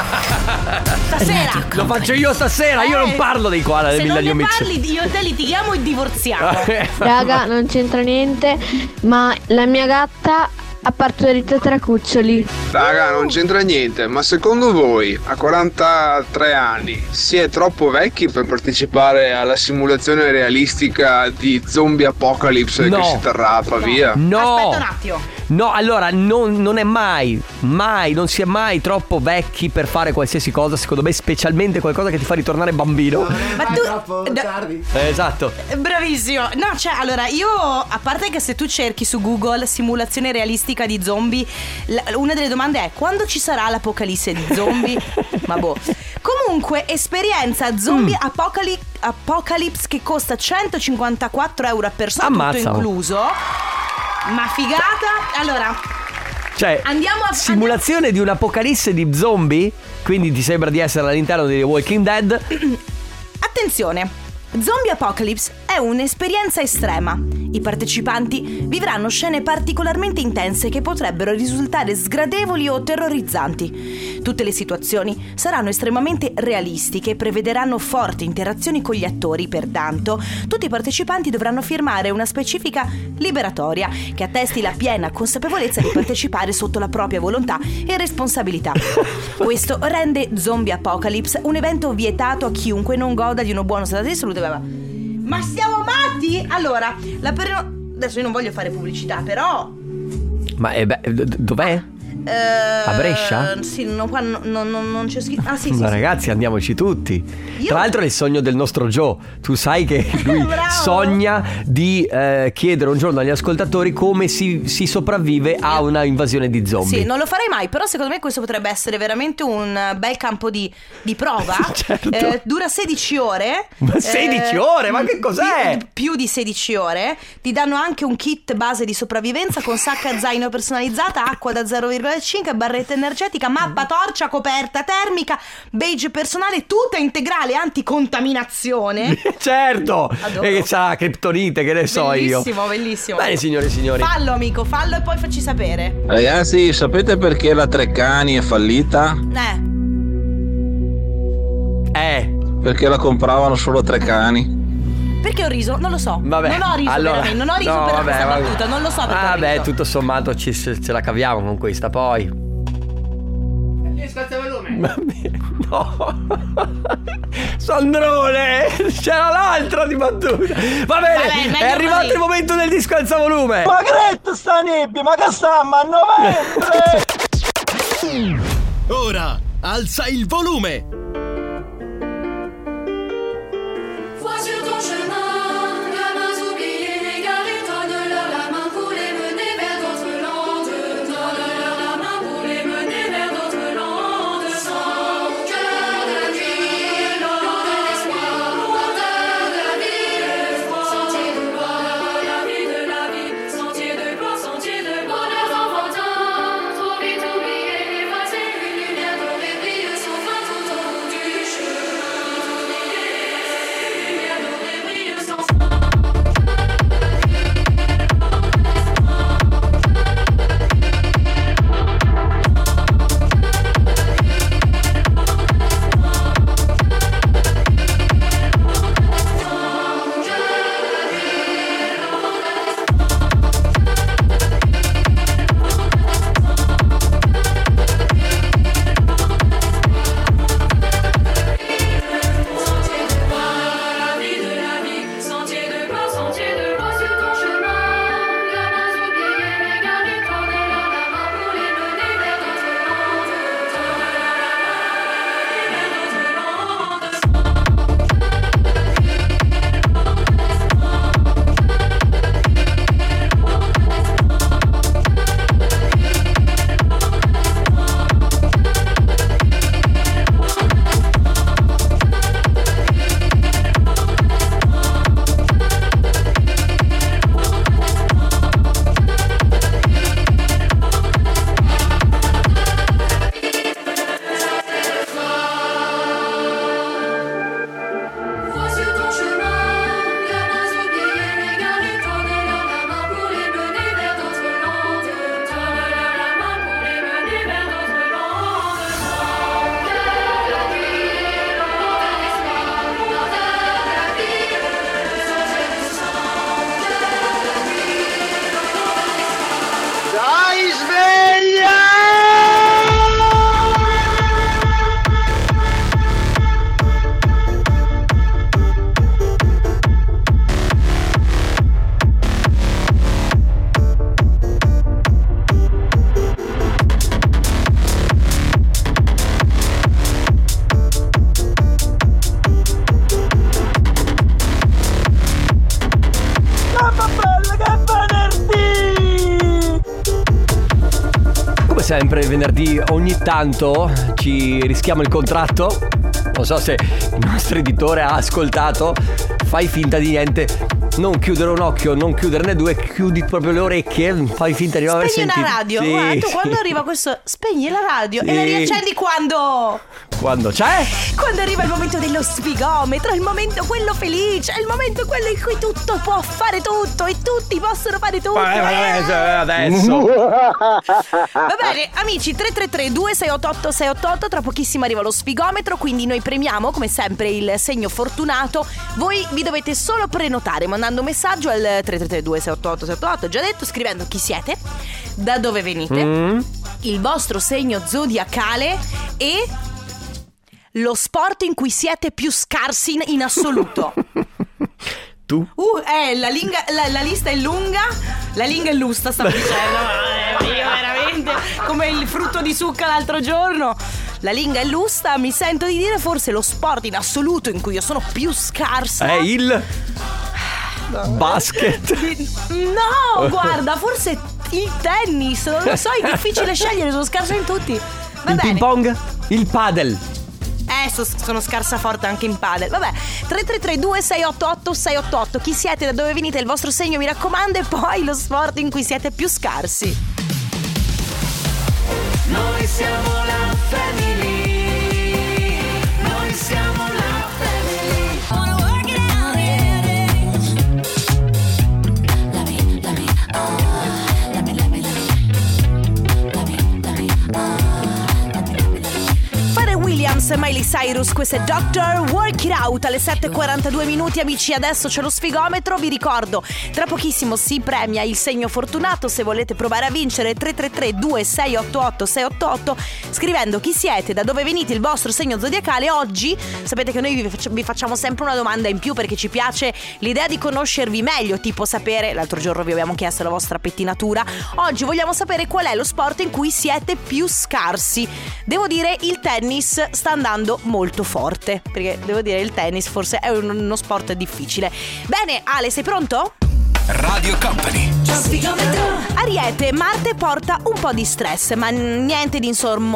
S2: Stasera
S1: lo faccio io stasera. Io non parlo dei koala del Millennium Mix.
S2: Se non ne parli, io e te litighiamo e divorziamo.
S12: Raga, non c'entra niente, ma la mia gatta ha partorito 3 cuccioli.
S6: Raga, non c'entra niente, ma secondo voi a 43 anni si è troppo vecchi per partecipare alla simulazione realistica di zombie apocalypse che si terrà a Pavia?
S1: No.
S2: Aspetta un attimo.
S1: No, allora non è mai, non si è mai troppo vecchi per fare qualsiasi cosa, secondo me, specialmente qualcosa che ti fa ritornare bambino.
S2: Ma tu
S3: troppo tardi.
S1: Esatto.
S2: Bravissimo. No, cioè, allora, io, a parte che se tu cerchi su Google simulazione realistica di zombie, una delle domande è: quando ci sarà l'apocalisse di zombie? Ma boh. Comunque, esperienza zombie apocalypse che costa 154 euro a persona,
S1: Ammazza.
S2: tutto incluso. Ma figata. Allora,
S1: cioè,
S2: andiamo a
S1: simulazione di un'apocalisse di zombie. Quindi ti sembra di essere all'interno di The Walking Dead.
S2: Attenzione, Zombie Apocalypse è un'esperienza estrema. I partecipanti vivranno scene particolarmente intense che potrebbero risultare sgradevoli o terrorizzanti. Tutte le situazioni saranno estremamente realistiche e prevederanno forti interazioni con gli attori, pertanto tutti i partecipanti dovranno firmare una specifica liberatoria che attesti la piena consapevolezza di partecipare sotto la propria volontà e responsabilità. Questo rende Zombie Apocalypse un evento vietato a chiunque non goda di uno buono stato di salute. Ma siamo matti? Allora, adesso io non voglio fare pubblicità, però.
S1: Ma dov'è? A Brescia?
S2: Sì, qua non c'è scritto. Ah, sì,
S1: Ma
S2: sì,
S1: ragazzi, andiamoci tutti. Tra l'altro è il sogno del nostro Joe. Tu sai che lui sogna di chiedere un giorno agli ascoltatori come si sopravvive a una invasione di zombie.
S2: Sì, non lo farei mai, però secondo me questo potrebbe essere veramente un bel campo di prova.
S1: Certo.
S2: Dura 16 ore.
S1: Ma 16 ore? Ma che cos'è?
S2: Più di 16 ore. Ti danno anche un kit base di sopravvivenza con sacca zaino personalizzata, acqua da 0,5, barretta energetica, mappa, torcia, coperta termica, badge personale, tuta integrale anticontaminazione.
S1: Certo. E che sa, criptonite, che ne so io.
S2: Bellissimo, bellissimo.
S1: Bene, signore e signori.
S2: Fallo, amico, fallo e poi facci sapere.
S6: Ragazzi, sapete perché la Treccani è fallita? Perché la compravano solo Treccani.
S2: Perché ho riso? Non lo so.
S1: Vabbè,
S2: non ho riso veramente. Non ho riso per questa battuta. Non lo so perché ho riso.
S1: Tutto sommato ce la caviamo con questa poi. No. Sandrone, c'era l'altra di battuta. Va bene, è arrivato il momento del disco alza volume.
S23: Ma che sta nebbia? Ma che stiamo a novembre?
S20: Ora alza il volume.
S1: sempre il venerdì ogni tanto ci rischiamo il contratto. Non so se il nostro editore ha ascoltato. Fai finta di niente. Non chiudere un occhio, non chiuderne due, chiudi proprio le orecchie, fai finta di non aver sentito.
S2: Spegni la radio,
S1: sì,
S2: guarda, tu
S1: sì.
S2: quando arriva questo, spegni la radio
S1: Sì.
S2: e la riaccendi quando?
S1: Quando c'è?
S2: Quando arriva il momento dello sfigometro, il momento quello felice, il momento quello in cui tutto può fare tutto e tutti possono fare tutto.
S1: Adesso.
S2: Va bene, amici, 333-2688-688, tra pochissimo arriva lo sfigometro, quindi noi premiamo come sempre il segno fortunato. Voi vi dovete solo prenotare mandando un messaggio al 333-2688-688, già detto, scrivendo chi siete, da dove venite, il vostro segno zodiacale e lo sport in cui siete più scarsi in assoluto.
S1: Tu?
S2: La lista è lunga. La linga è lusta, stavo dicendo. Io veramente come il frutto di zucca l'altro giorno. La linga è lusta, mi sento di dire forse lo sport in assoluto in cui io sono più scarsa
S1: È il basket.
S2: No, guarda, forse il tennis, non lo so, è difficile scegliere, sono scarsa in tutti. Va
S1: Il
S2: bene.
S1: ping pong? Il padel?
S2: Sono scarsa forte anche in padel. Vabbè, 333-2688-688. Chi siete, da dove venite, il vostro segno mi raccomando, e poi lo sport in cui siete più scarsi.
S20: Noi siamo la family. Noi siamo la family. Wanna work it out, yeah. Let me, oh. Let me,
S2: Fare Williams e Miley Cyrus, questo è Doctor Work It Out alle 7:42 minuti, amici. Adesso c'è lo sfigometro, vi ricordo, tra pochissimo si premia il segno fortunato. Se volete provare a vincere, 333-2688-688, scrivendo chi siete, da dove venite, il vostro segno zodiacale. Oggi sapete che noi vi facciamo sempre una domanda in più, perché ci piace l'idea di conoscervi meglio, tipo sapere, l'altro giorno vi abbiamo chiesto la vostra pettinatura, oggi vogliamo sapere qual è lo sport in cui siete più scarsi. Devo dire, il tennis sta andando molto forte, perché devo dire il tennis forse è uno sport difficile. Bene, Ale, sei pronto?
S13: Radio Company.
S2: Ariete, Marte porta un po' di stress, ma niente di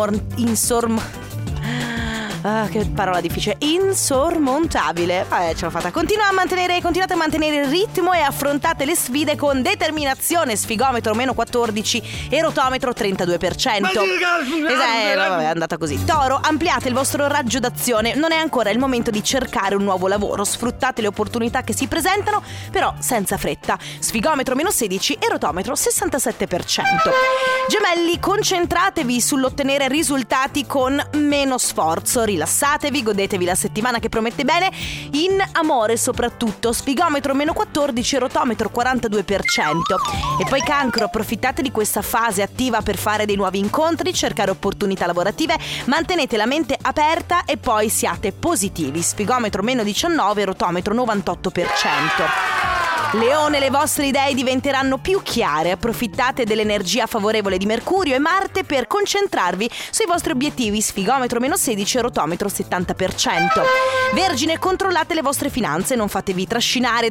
S2: che parola difficile. Insormontabile. Vabbè, ce l'ho fatta. Continuate a mantenere il ritmo e affrontate le sfide con determinazione. Sfigometro -14 e rotometro 32%. Vabbè, è andata così. Toro, ampliate il vostro raggio d'azione. Non è ancora il momento di cercare un nuovo lavoro. Sfruttate le opportunità che si presentano, però senza fretta. Sfigometro -16 e rotometro 67%. Gemelli, concentratevi sull'ottenere risultati con meno sforzo. Rilassatevi, godetevi la settimana che promette bene, in amore soprattutto. Sfigometro -14, rotometro 42%. E poi Cancro, approfittate di questa fase attiva per fare dei nuovi incontri, cercare opportunità lavorative, mantenete la mente aperta e poi siate positivi. Sfigometro -19, rotometro 98%. Leone, le vostre idee diventeranno più chiare. Approfittate dell'energia favorevole di Mercurio e Marte per concentrarvi sui vostri obiettivi. Sfigometro -16, rotometro 70%. Vergine, controllate le vostre finanze, non fatevi trascinare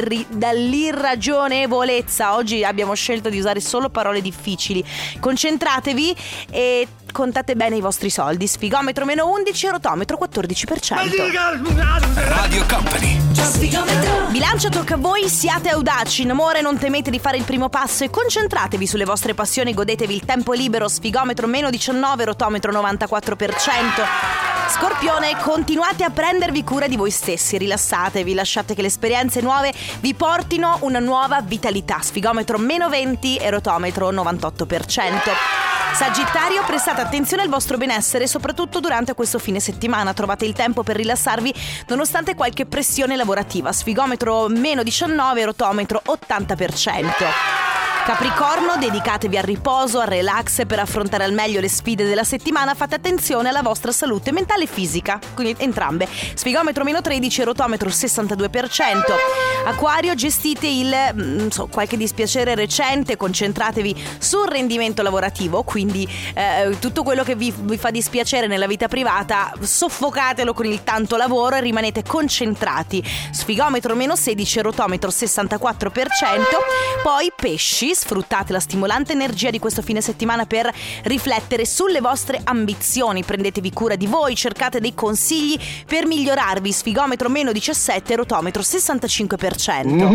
S2: dall'irragionevolezza. Oggi abbiamo scelto di usare solo parole difficili. Concentratevi e contate bene i vostri soldi. Sfigometro -11, rotometro 14%.
S13: Radio Company.
S2: Bilancia, tocca a voi, siate audaci. In amore non temete di fare il primo passo e concentratevi sulle vostre passioni, godetevi il tempo libero. Sfigometro -19, rotometro 94%. Scorpione, continuate a prendervi cura di voi stessi, rilassatevi, lasciate che le esperienze nuove vi portino una nuova vitalità. Sfigometro -20 e rotometro 98%. Sagittario, prestate attenzione al vostro benessere, soprattutto durante questo fine settimana. Trovate il tempo per rilassarvi nonostante qualche pressione lavorativa. Sfigometro -19, rotometro 80%. Capricorno, dedicatevi al riposo, al relax per affrontare al meglio le sfide della settimana. Fate attenzione alla vostra salute mentale e fisica, quindi entrambe. Sfigometro -13, rotometro 62%. Acquario, gestite qualche dispiacere recente, concentratevi sul rendimento lavorativo, quindi tutto quello che vi fa dispiacere nella vita privata soffocatelo con il tanto lavoro e rimanete concentrati. Sfigometro -16, rotometro 64%. Poi pesci, sfruttate la stimolante energia di questo fine settimana per riflettere sulle vostre ambizioni, prendetevi cura di voi, cercate dei consigli per migliorarvi. Sfigometro -17, rotometro 65%.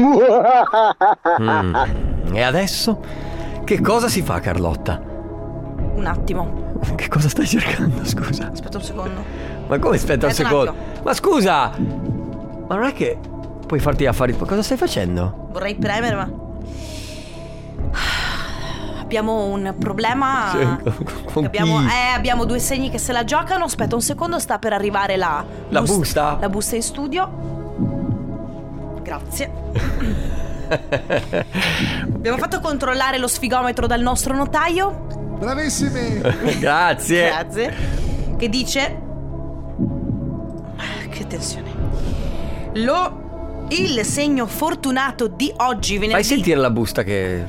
S1: E adesso che cosa si fa, Carlotta?
S2: Un attimo.
S1: Che cosa stai cercando, scusa?
S2: Aspetta un secondo.
S1: Ma come aspetta un secondo? Ma scusa, ma non è che puoi farti affari? Cosa stai facendo?
S2: Vorrei premere, ma abbiamo un problema.
S1: Con
S2: abbiamo due segni che se la giocano. Aspetta un secondo, sta per arrivare la
S1: busta?
S2: La busta in studio. Grazie. Abbiamo fatto controllare lo sfigometro dal nostro notaio.
S14: Bravissimi.
S1: Grazie.
S2: Che dice: che tensione. Il segno fortunato di oggi, venerdì.
S1: Fai sentire la busta che...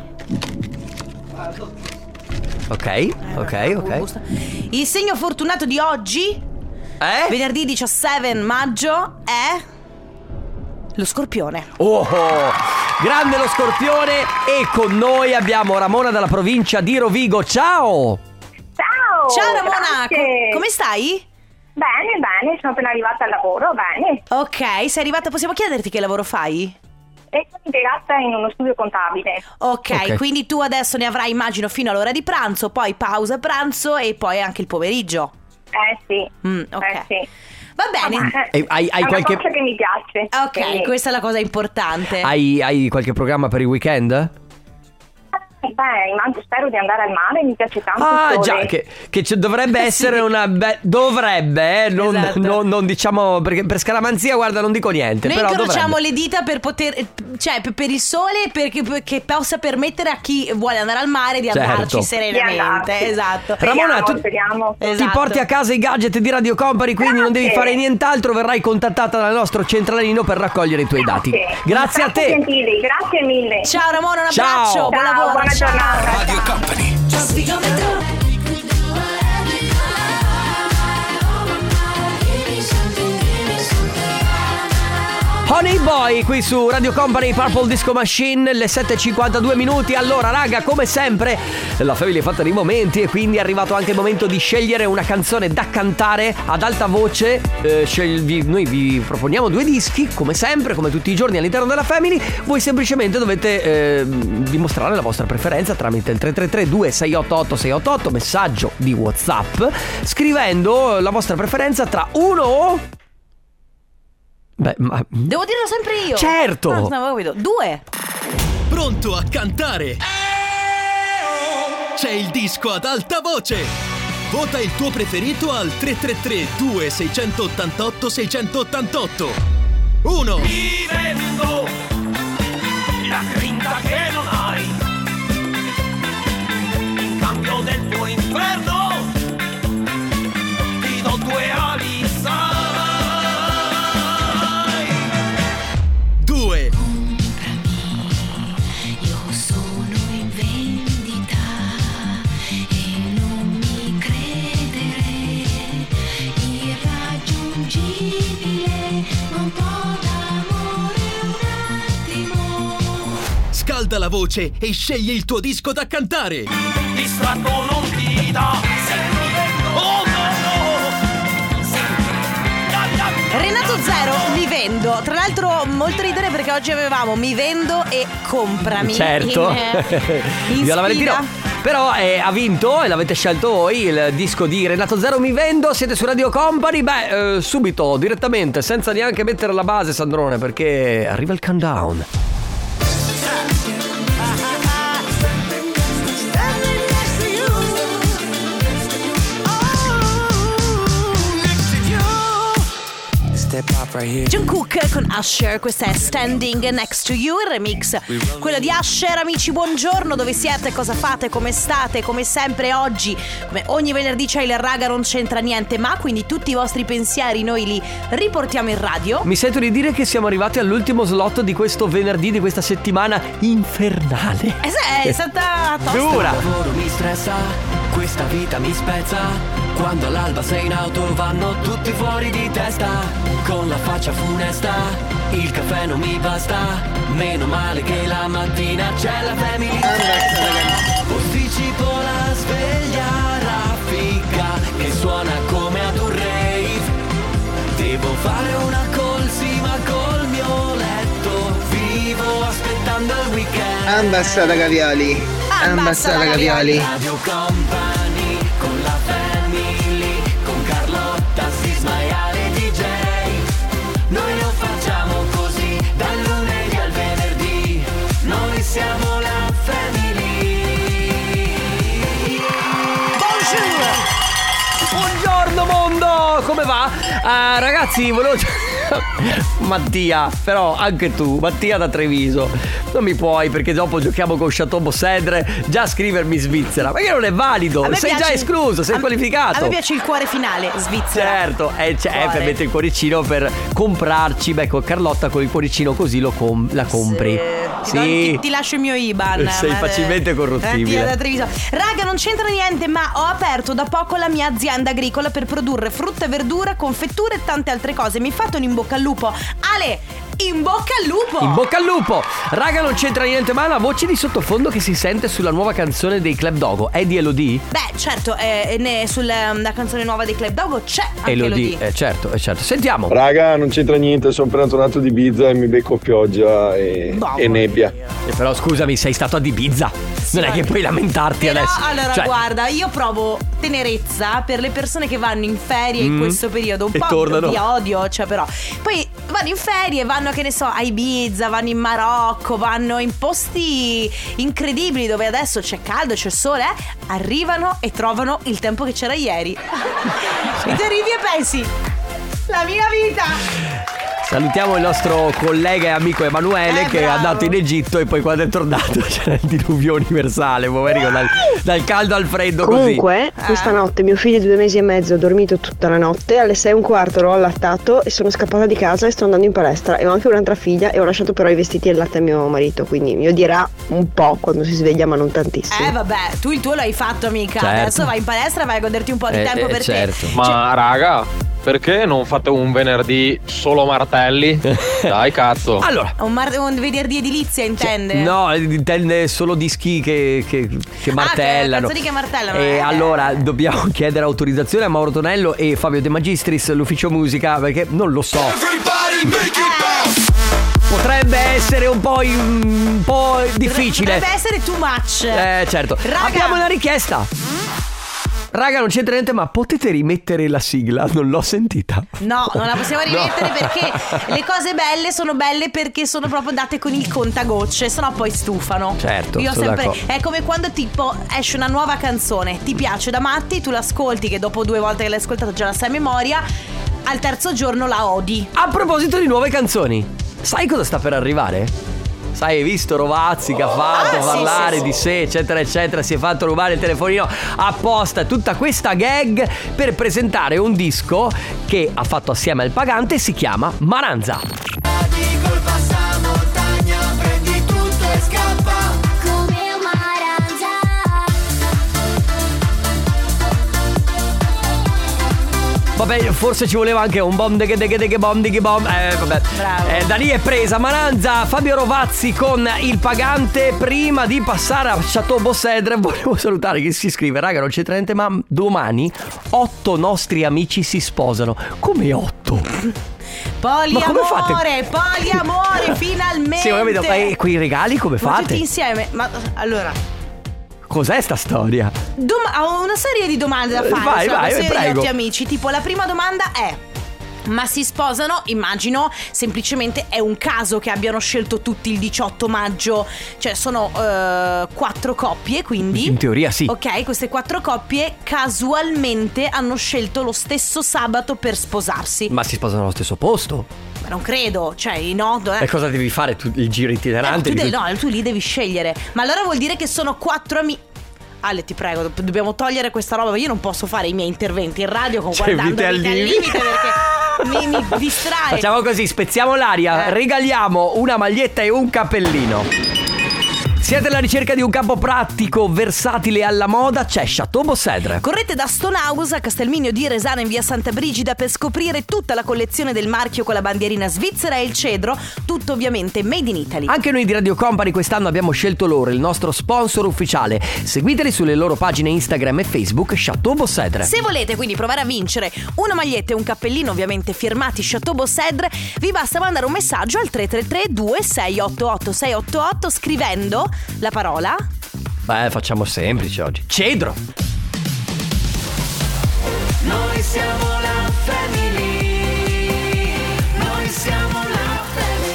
S1: Ok.
S2: Il segno fortunato di oggi, venerdì 17 maggio, è lo Scorpione.
S1: Oh, grande lo Scorpione. E con noi abbiamo Ramona dalla provincia di Rovigo. Ciao.
S2: Ciao Ramona, come stai?
S17: Bene, sono appena arrivata al lavoro, bene.
S2: Ok, sei arrivata, possiamo chiederti che lavoro fai?
S17: E sono impiegata in uno studio contabile.
S2: Ok, quindi tu adesso ne avrai, immagino, fino all'ora di pranzo, poi pausa pranzo e poi anche il pomeriggio.
S17: Sì.
S2: Sì. Va bene.
S1: Hai
S17: è
S1: qualche...
S17: una cosa che mi piace.
S2: Ok,
S17: quindi...
S2: questa è la cosa importante.
S1: Hai qualche programma per il weekend?
S17: Spero di andare al mare, mi piace tanto il
S1: già,
S17: sole.
S1: che dovrebbe essere una dovrebbe, non diciamo, perché per scaramanzia, guarda, non dico niente.
S2: Noi
S1: però
S2: incrociamo
S1: dovrebbe.
S2: le dita per poter, cioè per il sole, perché possa permettere a chi vuole andare al mare di andarci serenamente. Esatto.
S1: Ramona, tu ti porti a casa i gadget di Radio Company, quindi non devi fare nient'altro, verrai contattata dal nostro centralino per raccogliere i tuoi dati. Grazie a te.
S17: Gentili, grazie mille.
S2: Ciao Ramona, un
S1: Ciao.
S2: abbraccio, buon lavoro.
S17: Buona giornata.
S13: Radio Company.
S1: Honey Boy qui su Radio Company, Purple Disco Machine, le 7:52 minuti. Allora raga, come sempre la famiglia è fatta di momenti e quindi è arrivato anche il momento di scegliere una canzone da cantare ad alta voce. Noi vi proponiamo due dischi, come sempre, come tutti i giorni all'interno della Family. Voi semplicemente dovete dimostrare la vostra preferenza tramite il 333-2688-688, messaggio di WhatsApp, scrivendo la vostra preferenza tra uno o...
S2: Devo dirlo sempre io.
S1: Certo.
S2: No, capito. 2.
S18: Pronto a cantare? C'è il disco ad alta voce. Vota il tuo preferito al 333-2688-688. 1.
S4: Vivendo la grinta che non hai, in cambio del tuo inferno ti do 2 ali, sai.
S18: 2.
S20: Io sono in vendita e non mi credere, irraggiungibile, un po' d'amore un attimo.
S18: Scalda la voce e scegli il tuo disco da cantare.
S4: Distratto non ti dà, oh no no.
S2: Renato Zero, mi vendo. Tra l'altro molto ridere perché oggi avevamo mi vendo e comprami.
S1: Certo.
S2: in
S1: Viola Valentino. Però ha vinto e l'avete scelto voi il disco di Renato Zero, Mi Vendo. Siete su Radio Company. Subito, direttamente, senza neanche mettere la base, Sandrone, perché arriva il countdown.
S24: Step up
S2: Jungkook con Usher, questa è Standing Next to You, il remix, quello di Usher. Amici, buongiorno, dove siete, cosa fate, come state? Come sempre oggi, come ogni venerdì c'è il Raga non c'entra niente ma, quindi tutti i vostri pensieri noi li riportiamo in radio.
S1: Mi sento di dire che siamo arrivati all'ultimo slot di questo venerdì, di questa settimana infernale.
S2: È stata tosta.
S1: Dura.
S20: Il lavoro mi stressa, questa vita mi spezza. Quando all'alba sei in auto vanno tutti fuori di testa. Con la faccia funesta, il caffè non mi basta. Meno male che la mattina c'è la family. Posticipo la sveglia raffica che suona come ad un rave. Devo fare una colsima col mio letto. Vivo aspettando il weekend.
S11: Ambassata caviali. Ambassata caviali.
S20: Radio Company con la family, con Carlotta, Sisma e Ale DJ. Noi lo facciamo così, dal lunedì al venerdì. Noi siamo la family.
S1: Buongiorno mondo, come va? Ragazzi, volevo... Mattia, però anche tu, Mattia da Treviso, non mi puoi, perché dopo giochiamo con Chateau Bosedre, già scrivermi Svizzera, perché non è valido, sei già escluso, sei squalificato.
S2: A me piace il cuore finale, Svizzera.
S1: Certo, per mettere il cuoricino, per comprarci. Beh, con Carlotta con il cuoricino così la compri.
S2: Ti lascio il mio IBAN.
S1: Sei facilmente corruttibile.
S2: Da Treviso. Raga, non c'entra niente, ma ho aperto da poco la mia azienda agricola per produrre frutta e verdura, confetture e tante altre cose. Mi fate un in bocca al lupo. Ale, in bocca al lupo!
S1: In bocca al lupo! Raga, non c'entra niente, ma la voce di sottofondo che si sente sulla nuova canzone dei Club Dogo è di Elodie?
S2: Beh, certo, sulla canzone nuova dei Club Dogo c'è anche Elodie.
S1: Certo. Sentiamo.
S14: Raga, non c'entra niente, sono appena tornato di Ibiza e mi becco pioggia e nebbia.
S1: Però scusami, sei stato ad Ibiza. Non è che puoi lamentarti adesso.
S2: Allora, guarda, io provo tenerezza per le persone che vanno in ferie in questo periodo. Un po'
S1: tornano.
S2: di odio, però. Poi vanno in ferie, vanno, che ne so, a Ibiza, vanno in Marocco, vanno in posti incredibili dove adesso c'è caldo, c'è sole, arrivano e trovano il tempo che c'era ieri. E ti arrivi e pensi, la mia vita.
S1: Salutiamo il nostro collega e amico Emanuele che è andato in Egitto e poi quando è tornato c'era il diluvio universale, poverino, dal caldo al freddo.
S15: Comunque, questa notte mio figlio di 2 mesi e mezzo ha dormito tutta la notte, alle 6:15 l'ho allattato e sono scappata di casa e sto andando in palestra. E ho anche un'altra figlia e ho lasciato però i vestiti e il latte a mio marito, quindi mi odierà un po' quando si sveglia, ma non tantissimo.
S2: Vabbè, tu il tuo l'hai fatto, amica.
S1: Certo.
S2: Adesso vai in palestra e vai a goderti un po' di tempo per te.
S19: Ma raga, perché non fate un venerdì solo martelli? Dai, cazzo.
S1: Allora,
S2: un venerdì edilizia intende?
S1: No, intende solo dischi che martellano.
S2: Canzoni che martellano.
S1: E allora dobbiamo chiedere autorizzazione a Mauro Tonello e Fabio De Magistris, l'ufficio musica, perché non lo so. Potrebbe essere un po' difficile.
S2: Potrebbe essere too much.
S1: Certo. Abbiamo una richiesta. Raga, non c'entra niente, ma potete rimettere la sigla? Non l'ho sentita.
S2: No, non la possiamo rimettere perché le cose belle sono belle perché sono proprio date con il contagocce, sennò poi stufano.
S1: Certo.
S2: Io sempre. È come quando tipo esce una nuova canzone, ti piace da matti, tu l'ascolti, che dopo 2 volte che l'hai ascoltata già la sai a memoria, al terzo giorno la odi.
S1: A proposito di nuove canzoni, sai cosa sta per arrivare? Sai, hai visto Rovazzi che ha fatto parlare di sé, eccetera eccetera, si è fatto rubare il telefonino apposta, tutta questa gag per presentare un disco che ha fatto assieme al Pagante, si chiama Maranza.
S20: Prendi tutto e scappa come Maranza.
S1: Vabbè, forse ci voleva anche un bom de bom. Vabbè. Da lì è presa Maranza. Fabio Rovazzi con il Pagante. Prima di passare a Chateau Bosedre, volevo salutare chi si scrive. Raga, non c'entra niente, ma domani 8 nostri amici si sposano. Come 8?
S2: Poliamore, finalmente.
S1: Sì, ho capito, ma quei regali come fate?
S2: Tutti insieme. Ma allora,
S1: cos'è sta storia?
S2: Ho una serie di domande da fare.
S1: Vai,
S2: prego.
S1: Gli
S2: 8 amici. Tipo, la prima domanda è: Ma si sposano, immagino, semplicemente è un caso che abbiano scelto tutti il 18 maggio. Cioè sono 4 coppie, quindi
S1: in teoria sì.
S2: Ok, queste 4 coppie casualmente hanno scelto lo stesso sabato per sposarsi.
S1: Ma si sposano allo stesso posto?
S2: Ma non credo, cioè no.
S1: E cosa devi fare? Tu, il giro itinerante?
S2: Tu lì devi scegliere. Ma allora vuol dire che sono 4 amici. Ale, ti prego, dobbiamo togliere questa roba. Io non posso fare i miei interventi in radio con guardando Vite al limite perché mi distrae.
S1: Facciamo così, spezziamo l'aria, regaliamo una maglietta e un cappellino. Siete alla ricerca di un campo pratico, versatile alla moda? C'è Chateau Bossedre.
S2: Correte da Stone House a Castelmigno di Resana in via Santa Brigida per scoprire tutta la collezione del marchio con la bandierina svizzera e il cedro, tutto ovviamente made in Italy.
S1: Anche noi di Radio Company quest'anno abbiamo scelto loro, il nostro sponsor ufficiale. Seguiteli sulle loro pagine Instagram e Facebook Chateau Bossedre.
S2: Se volete quindi provare a vincere una maglietta e un cappellino ovviamente firmati Chateau Bossedre, vi basta mandare un messaggio al 333-2688-688 scrivendo la parola.
S1: Facciamo semplice oggi. Cedro.
S20: Noi siamo la family. Noi siamo la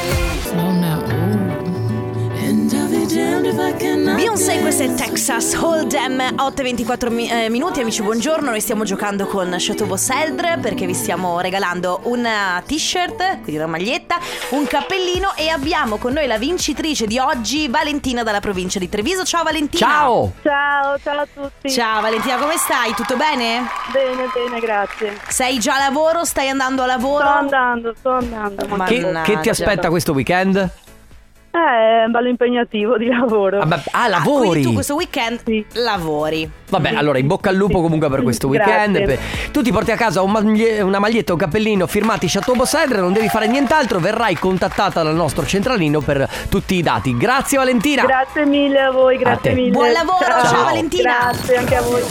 S20: family.
S2: Beyoncé, questa è Texas Hold'em. 8:24 minuti, amici, buongiorno. Noi stiamo giocando con Chateau Bossedre perché vi stiamo regalando una t-shirt, quindi una maglietta, un cappellino, e abbiamo con noi la vincitrice di oggi, Valentina dalla provincia di Treviso. Ciao Valentina.
S1: Ciao.
S5: Ciao a tutti.
S2: Ciao Valentina, come stai? Tutto bene?
S5: Bene, grazie.
S2: Sei già a lavoro? Stai andando a lavoro?
S5: Sto andando.
S1: Che ti aspetta questo weekend?
S5: È un bello impegnativo di lavoro.
S1: Lavori?
S2: Quindi tu questo weekend lavori.
S1: Vabbè, allora in bocca al lupo comunque per questo weekend. Tu ti porti a casa una maglietta, un cappellino firmati Chateau Bossedre, non devi fare nient'altro, verrai contattata dal nostro centralino per tutti i dati. Grazie Valentina.
S5: Grazie mille a voi, grazie mille.
S2: Buon lavoro, ciao Valentina.
S5: Grazie anche a voi.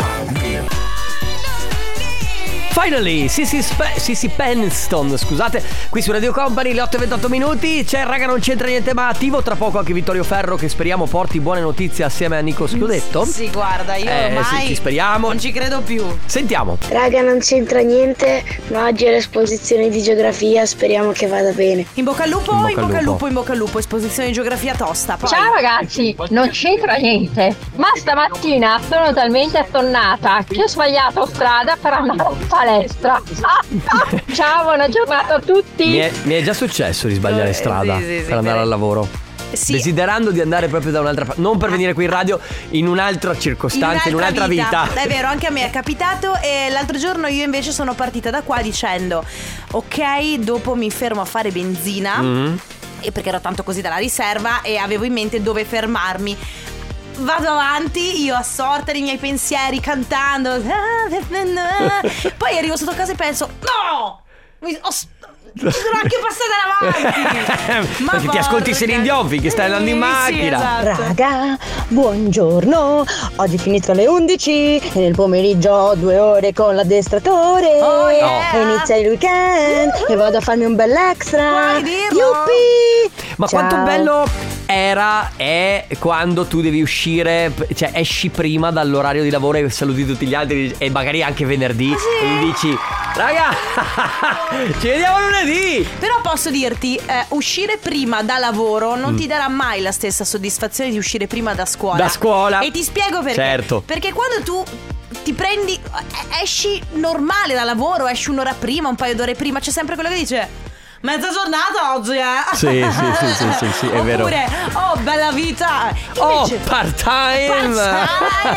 S1: Finally, Sissy Peniston, scusate, qui su Radio Company, le 8:28 minuti. C'è il Raga non c'entra niente ma attivo. Tra poco anche Vittorio Ferro, che speriamo porti buone notizie assieme a Nico Schiudetto.
S2: Sì, guarda, io ormai
S1: sì, ci speriamo.
S2: non ci credo più.
S1: Sentiamo.
S12: Raga non c'entra niente, ma oggi è l'esposizione di geografia, speriamo che vada bene.
S2: In bocca al lupo, in bocca al lupo, esposizione di geografia tosta. Poi.
S8: Ciao ragazzi, non c'entra niente, ma stamattina sono talmente attonnata che ho sbagliato strada per andare a palestra. Ciao, buona giornata a tutti.
S1: Mi è già successo di sbagliare strada per andare al lavoro. Sì. Desiderando di andare proprio da un'altra parte, non per venire qui in radio, in un'altra circostanza, in un'altra vita.
S2: È vero, anche a me è capitato. E l'altro giorno io invece sono partita da qua dicendo ok, dopo mi fermo a fare benzina, e perché ero tanto così dalla riserva e avevo in mente dove fermarmi. Vado avanti, io assorta nei miei pensieri, cantando. Poi arrivo sotto casa e penso no, ci sono anche passata davanti. Ma
S1: perché ti ascolti Celine Dion che stai andando in macchina.
S2: Sì, esatto.
S10: Raga, buongiorno. Oggi è finito alle 11 e nel pomeriggio ho 2 ore con l'addestratore.
S2: Oh yeah.
S10: E inizia il weekend e vado a farmi un bel extra.
S2: Yuppi.
S1: Ma
S10: ciao.
S1: Quanto bello è quando tu devi uscire, cioè esci prima dall'orario di lavoro e saluti tutti gli altri e magari anche venerdì e gli dici raga ci vediamo lunedì.
S2: Però posso dirti, uscire prima da lavoro non ti darà mai la stessa soddisfazione di uscire prima da scuola. E ti spiego perché.
S1: Certo.
S2: Perché quando tu ti prendi, esci normale da lavoro, esci un'ora prima, un paio d'ore prima, c'è sempre quello che dice mezza giornata oggi,
S1: Sì, è vero.
S2: Oppure, oh, bella vita.
S1: Invece, part-time.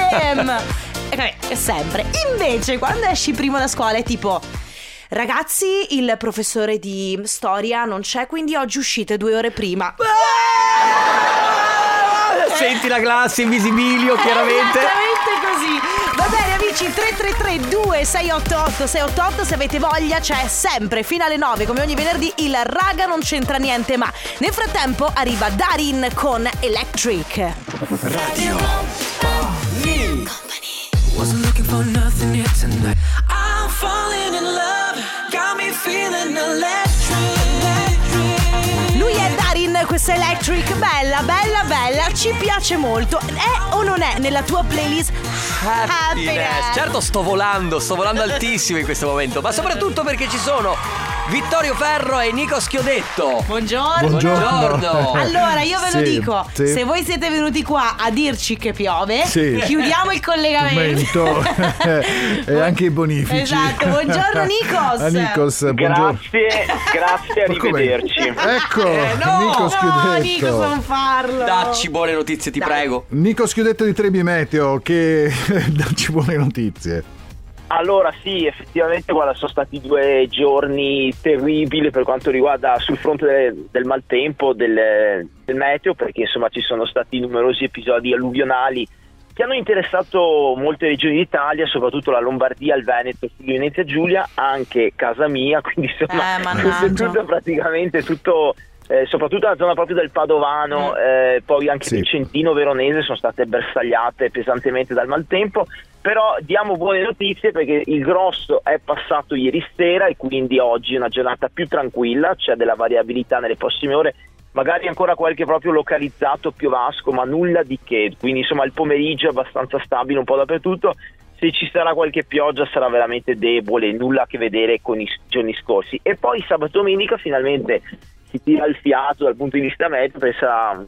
S2: È sempre. Invece, quando esci prima da scuola è tipo ragazzi, il professore di storia non c'è, quindi oggi uscite 2 ore prima.
S1: Senti la classe in visibilio, chiaramente.
S2: Esattamente così. Va bene amici, 333-2688-688. Se avete voglia c'è sempre fino alle 9 come ogni venerdì il Raga non c'entra niente ma. Nel frattempo arriva Darin con Electric.
S20: Radio Company. Wasn't looking for nothing here tonight. I'm falling in love. Got me feeling electric.
S2: Lui è Darin, questa Electric, bella, bella, bella, ci piace molto. È o non è nella tua playlist Happiness?
S1: Certo, sto volando altissimo in questo momento, ma soprattutto perché ci sono Vittorio Ferro e Nico Schiodetto.
S2: Buongiorno. Allora io ve lo dico,
S7: sì.
S2: se voi siete venuti qua a dirci che piove, chiudiamo il collegamento.
S7: E anche i bonifici.
S2: Esatto, buongiorno Nikos.
S7: Nikos, buongiorno.
S23: Grazie, arrivederci.
S7: Ecco,
S2: no,
S7: Nico Schiudetto.
S2: Nikos, non farlo.
S1: Dacci buone notizie, ti prego.
S7: Nico Schiudetto di Trebi Meteo, che dacci buone notizie.
S23: Allora sì, effettivamente sono stati 2 giorni terribili per quanto riguarda sul fronte del maltempo, del meteo, perché insomma ci sono stati numerosi episodi alluvionali che hanno interessato molte regioni d'Italia, soprattutto la Lombardia, il Veneto, Friuli Venezia Giulia, anche casa mia, quindi insomma praticamente tutto, soprattutto la zona proprio del Padovano, poi anche il Centino Veronese sono state bersagliate pesantemente dal maltempo. Però diamo buone notizie perché il grosso è passato ieri sera e quindi oggi è una giornata più tranquilla, c'è della variabilità nelle prossime ore, magari ancora qualche proprio localizzato piovasco, ma nulla di che, quindi insomma il pomeriggio è abbastanza stabile un po' dappertutto. Se ci sarà qualche pioggia sarà veramente debole, nulla a che vedere con i giorni scorsi. E poi sabato e domenica finalmente si tira il fiato dal punto di vista meteo, perché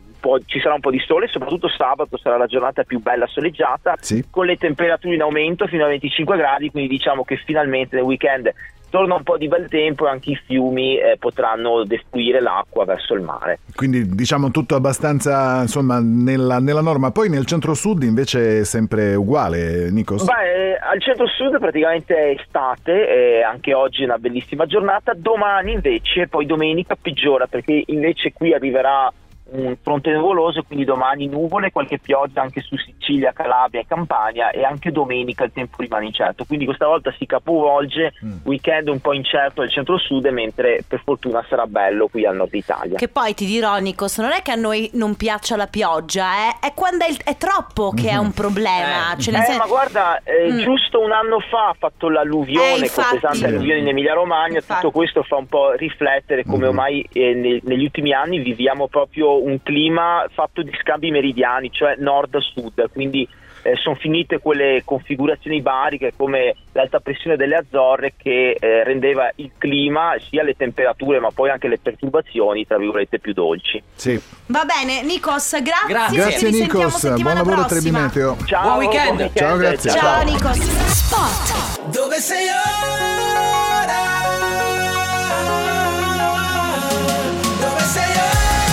S23: ci sarà un po' di sole, soprattutto sabato sarà la giornata più bella soleggiata, con le temperature in aumento fino a 25 gradi, quindi diciamo che finalmente nel weekend torna un po' di bel tempo e anche i fiumi potranno defluire l'acqua verso il mare.
S7: Quindi diciamo tutto abbastanza insomma nella norma. Poi nel centro-sud invece è sempre uguale, Nikos?
S23: Al centro-sud praticamente è estate, anche oggi è una bellissima giornata, domani invece, poi domenica peggiora perché invece qui arriverà un fronte nuvoloso, quindi domani nuvole, qualche pioggia anche su Sicilia, Calabria e Campania, e anche domenica il tempo rimane incerto, quindi questa volta si capovolge, weekend un po' incerto al centro-sud, mentre per fortuna sarà bello qui al nord Italia.
S2: Che poi ti dirò, Nikos, non è che a noi non piaccia la pioggia, è quando è troppo che è un problema.
S23: Ma guarda, giusto un anno fa ha fatto l'alluvione, con pesante alluvione in Emilia Romagna, tutto questo fa un po' riflettere come ormai negli ultimi anni viviamo proprio un clima fatto di scambi meridiani, cioè nord-sud, quindi sono finite quelle configurazioni bariche come l'alta pressione delle Azzorre che rendeva il clima, sia le temperature ma poi anche le perturbazioni tra virgolette più dolci.
S2: Va bene, Nikos,
S7: grazie Nikos, buon lavoro a Trebi Meteo.
S23: Ciao,
S1: buon weekend.
S7: Ciao, grazie.
S2: Ciao Nikos. Spot.
S4: Dove sei ora? Dove sei ora?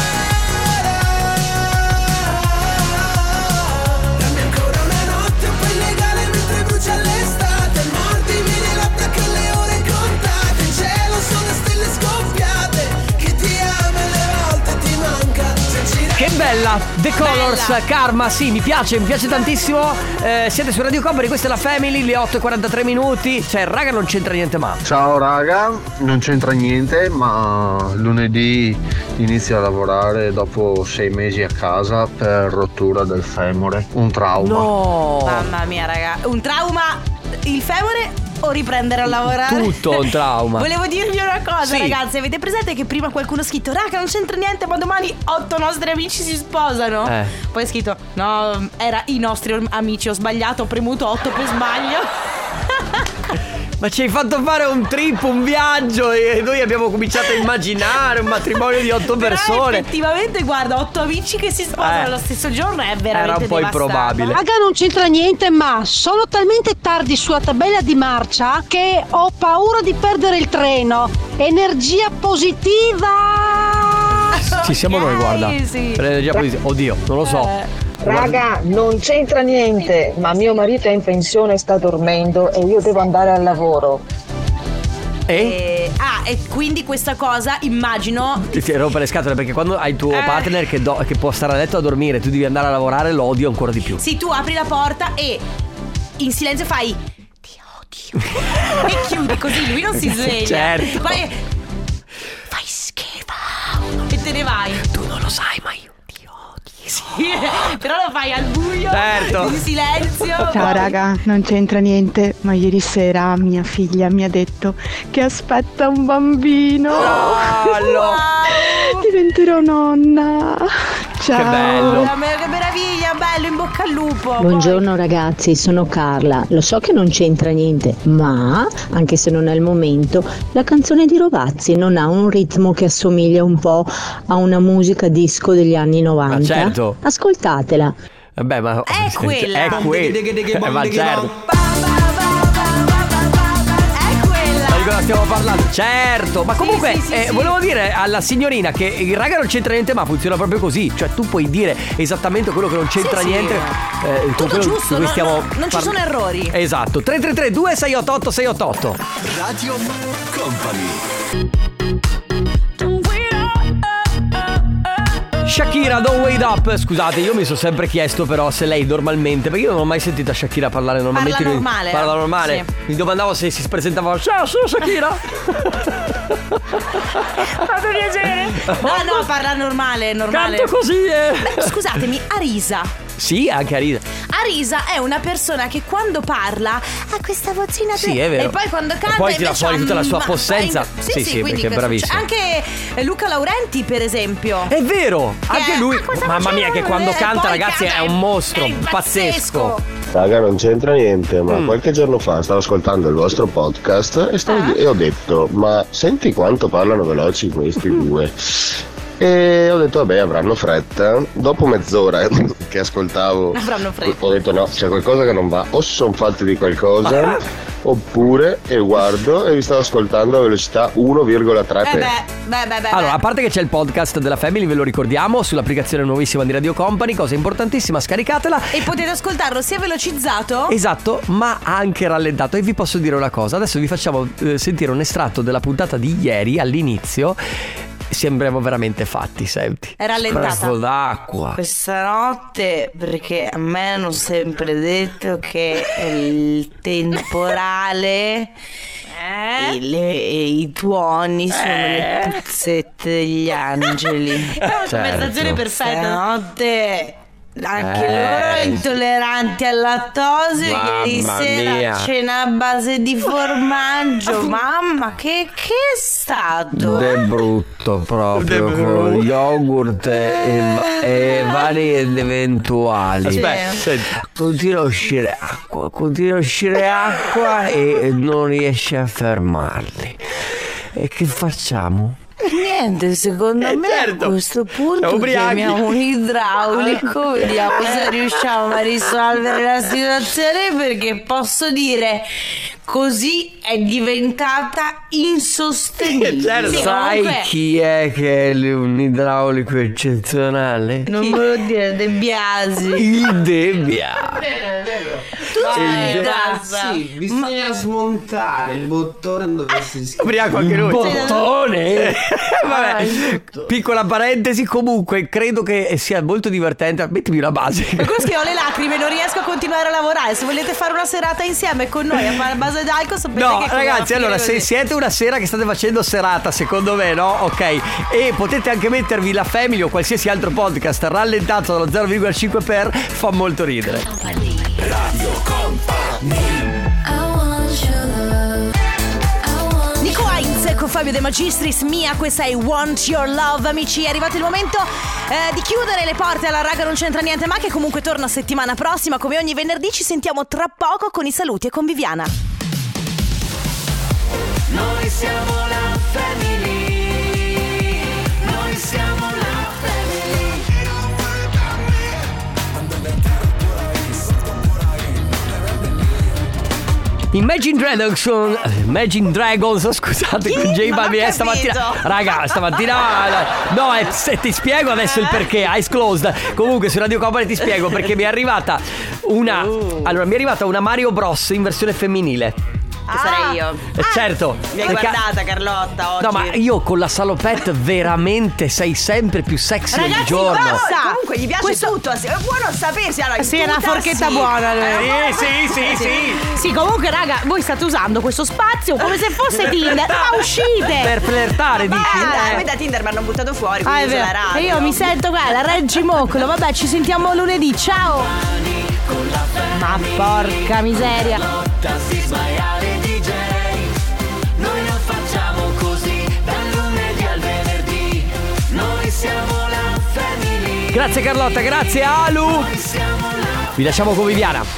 S1: Che bella, The Colors, Karma, sì, mi piace tantissimo. Siete su Radio Company, questa è la Family, le 8:43 minuti. Cioè, raga, non c'entra niente ma.
S14: Ciao raga, non c'entra niente, ma lunedì inizio a lavorare dopo 6 mesi a casa per rottura del femore. Un trauma.
S1: No.
S2: Mamma mia, raga, un trauma, il femore o riprendere a lavorare?
S1: Tutto un trauma.
S2: Volevo dirvi una cosa,
S1: sì.
S2: Ragazzi, avete presente che prima qualcuno ha scritto raga non c'entra niente ma domani 8 nostri amici si sposano? Poi ha scritto no, era i nostri amici, ho sbagliato, ho premuto 8 per sbaglio.
S1: Ma ci hai fatto fare un trip, un viaggio, e noi abbiamo cominciato a immaginare un matrimonio di 8 persone.
S2: Effettivamente, guarda, 8 amici che si sposano lo stesso giorno è veramente
S1: era un po' improbabile.
S10: Raga, non c'entra niente, ma sono talmente tardi sulla tabella di marcia che ho paura di perdere il treno. Energia positiva!
S1: Ci siamo noi, guarda.
S2: Sì.
S1: Per l'energia positiva. Oddio, non lo so.
S9: Raga, non c'entra niente, ma mio marito è in pensione e sta dormendo e io devo andare al lavoro.
S2: E quindi questa cosa immagino
S1: ti rompe le scatole, perché quando hai il tuo partner che può stare a letto a dormire, tu devi andare a lavorare, lo odio ancora di più.
S2: Sì, tu apri la porta e in silenzio fai ti odio e chiudi, così lui non si sveglia.
S1: Certo.
S2: Poi fai schifo e te ne vai.
S1: Tu non lo sai, ma io ti odio. Sì.
S2: Però lo fai al buio,
S1: Certo.
S2: in silenzio.
S16: Ciao raga, non c'entra niente, ma ieri sera mia figlia mi ha detto che aspetta un bambino. Diventerò nonna. Ciao.
S1: Che bello.
S2: Che meraviglia, bello, in bocca al lupo.
S21: Buongiorno ragazzi, sono Carla. Lo so che non c'entra niente, ma anche se non è il momento, la canzone di Rovazzi non ha un ritmo che assomiglia un po' a una musica disco degli anni 90?
S1: Ma certo.
S21: Ascoltatela.
S1: Vabbè, ma
S2: È quella.
S1: È quella. Ma certo. Ma di cosa stiamo parlando? Certo. Ma comunque
S2: sì.
S1: volevo dire alla signorina che il raga non c'entra niente, ma funziona proprio così. Cioè tu puoi dire esattamente quello che non c'entra niente.
S2: Tutto giusto, non ci sono errori.
S1: Esatto. 333 2688 688.
S13: Radio Company.
S1: Shakira, Don't Wait Up. Scusate, io mi sono sempre chiesto però se lei normalmente, perché io non ho mai sentito Shakira parlare normalmente. Parla normale.
S2: Sì.
S1: Mi domandavo se si presentava. Ciao, sono Shakira.
S2: Fatto piacere. No, parla normale.
S1: Canto così,
S2: Beh, scusatemi, Arisa.
S1: Sì, anche Arisa.
S2: Arisa è una persona che quando parla ha questa vocina.
S1: Sì, è vero.
S2: E poi quando canta
S1: poi tira
S2: invece
S1: fuori tutta la sua possenza.
S2: Sì, quindi
S1: perché è bravissimo.
S2: Anche Luca Laurenti, per esempio.
S1: È vero, anche lui. Mamma mia, che quando canta, ragazzi, è un mostro,
S2: è
S1: pazzesco.
S22: Raga, non c'entra niente, ma qualche giorno fa stavo ascoltando il vostro podcast e ho detto, ma senti quanto parlano veloci questi due. E ho detto vabbè, avranno fretta. Dopo mezz'ora che ascoltavo ho detto no, c'è qualcosa che non va, o sono fatti di qualcosa oppure, e guardo e vi stavo ascoltando a velocità 1,3.
S1: Allora, a parte che c'è il podcast della Family, ve lo ricordiamo, sull'applicazione nuovissima di Radio Company, cosa importantissima, scaricatela.
S2: E potete ascoltarlo sia velocizzato,
S1: esatto, ma anche rallentato. E vi posso dire una cosa, adesso vi facciamo sentire un estratto della puntata di ieri all'inizio. Sembriamo veramente fatti, senti.
S2: È rallentata.
S1: Spreco d'acqua.
S2: Questa notte, perché a me hanno sempre detto che il temporale e i tuoni sono le puzzette degli angeli. È una conversazione perfetta. Stanotte anche loro intolleranti al lattosio. Ieri sera cena a base di formaggio. Mamma, che è stato?
S1: È brutto proprio, con yogurt e vari ed eventuali. Aspetta, continua a uscire acqua e non riesce a fermarli. E che facciamo?
S2: Niente, secondo me a questo punto chiamiamo un idraulico, vediamo se riusciamo a risolvere la situazione, perché posso dire così è diventata insostenibile.
S1: Sai chi è che è un idraulico eccezionale?
S2: Non me lo dire, De Biasi.
S1: Il De Biasi.
S2: Tu sei casa.
S3: Sì, bisogna smontare il bottone dove si
S1: ubriaco anche lui.
S3: Bottone?
S1: Vabbè, piccola parentesi, comunque credo che sia molto divertente. Mettimi una base.
S2: Ma questo che ho le lacrime, non riesco a continuare a lavorare. Se volete fare una serata insieme con noi a fare base d'alcol, sapete
S1: no,
S2: che
S1: ragazzi, allora se siete una sera che state facendo serata, secondo me, no? Ok. E potete anche mettervi la Family o qualsiasi altro podcast rallentato dallo 0,5 per, fa molto ridere.
S13: Radio Company.
S2: Nico Heinz con Fabio De Magistris, Mia, questa è Want Your Love. Amici, è arrivato il momento di chiudere le porte alla Raga Non C'entra Niente, ma che comunque torna settimana prossima. Come ogni venerdì ci sentiamo tra poco con i saluti e con Viviana.
S20: Noi siamo la Family. Noi siamo la Family.
S1: Imagine Dragons, scusate, con J Balvin stamattina. Raga, stamattina no, se ti spiego adesso il perché. Eyes closed. Comunque su Radio Company ti spiego perché mi è arrivata una Mario Bros in versione femminile.
S2: Che sarei io.
S1: Certo.
S2: Mi hai guardata Carlotta oggi.
S1: No, ma io con la salopette veramente sei sempre più sexy ogni
S2: Ragazzi,
S1: giorno.
S2: basta. Comunque gli piace tutto. È buono sapersi. Allora,
S10: Sì, è una forchetta buona. Sì, comunque raga, voi state usando questo spazio come se fosse Tinder. Ma uscite!
S1: Per flirtare, dici?
S2: A me da Tinder mi hanno buttato fuori,
S10: Ah,
S2: quindi
S10: è
S2: uso
S10: vero.
S2: la radio.
S10: E io mi sento qua, la Reggi Moccolo. Vabbè, ci sentiamo lunedì. Ciao! Ma porca miseria.
S20: Noi lo facciamo così, dal lunedì al venerdì. Noi siamo la family.
S1: Grazie Carlotta, grazie Alu. Vi lasciamo con Viviana.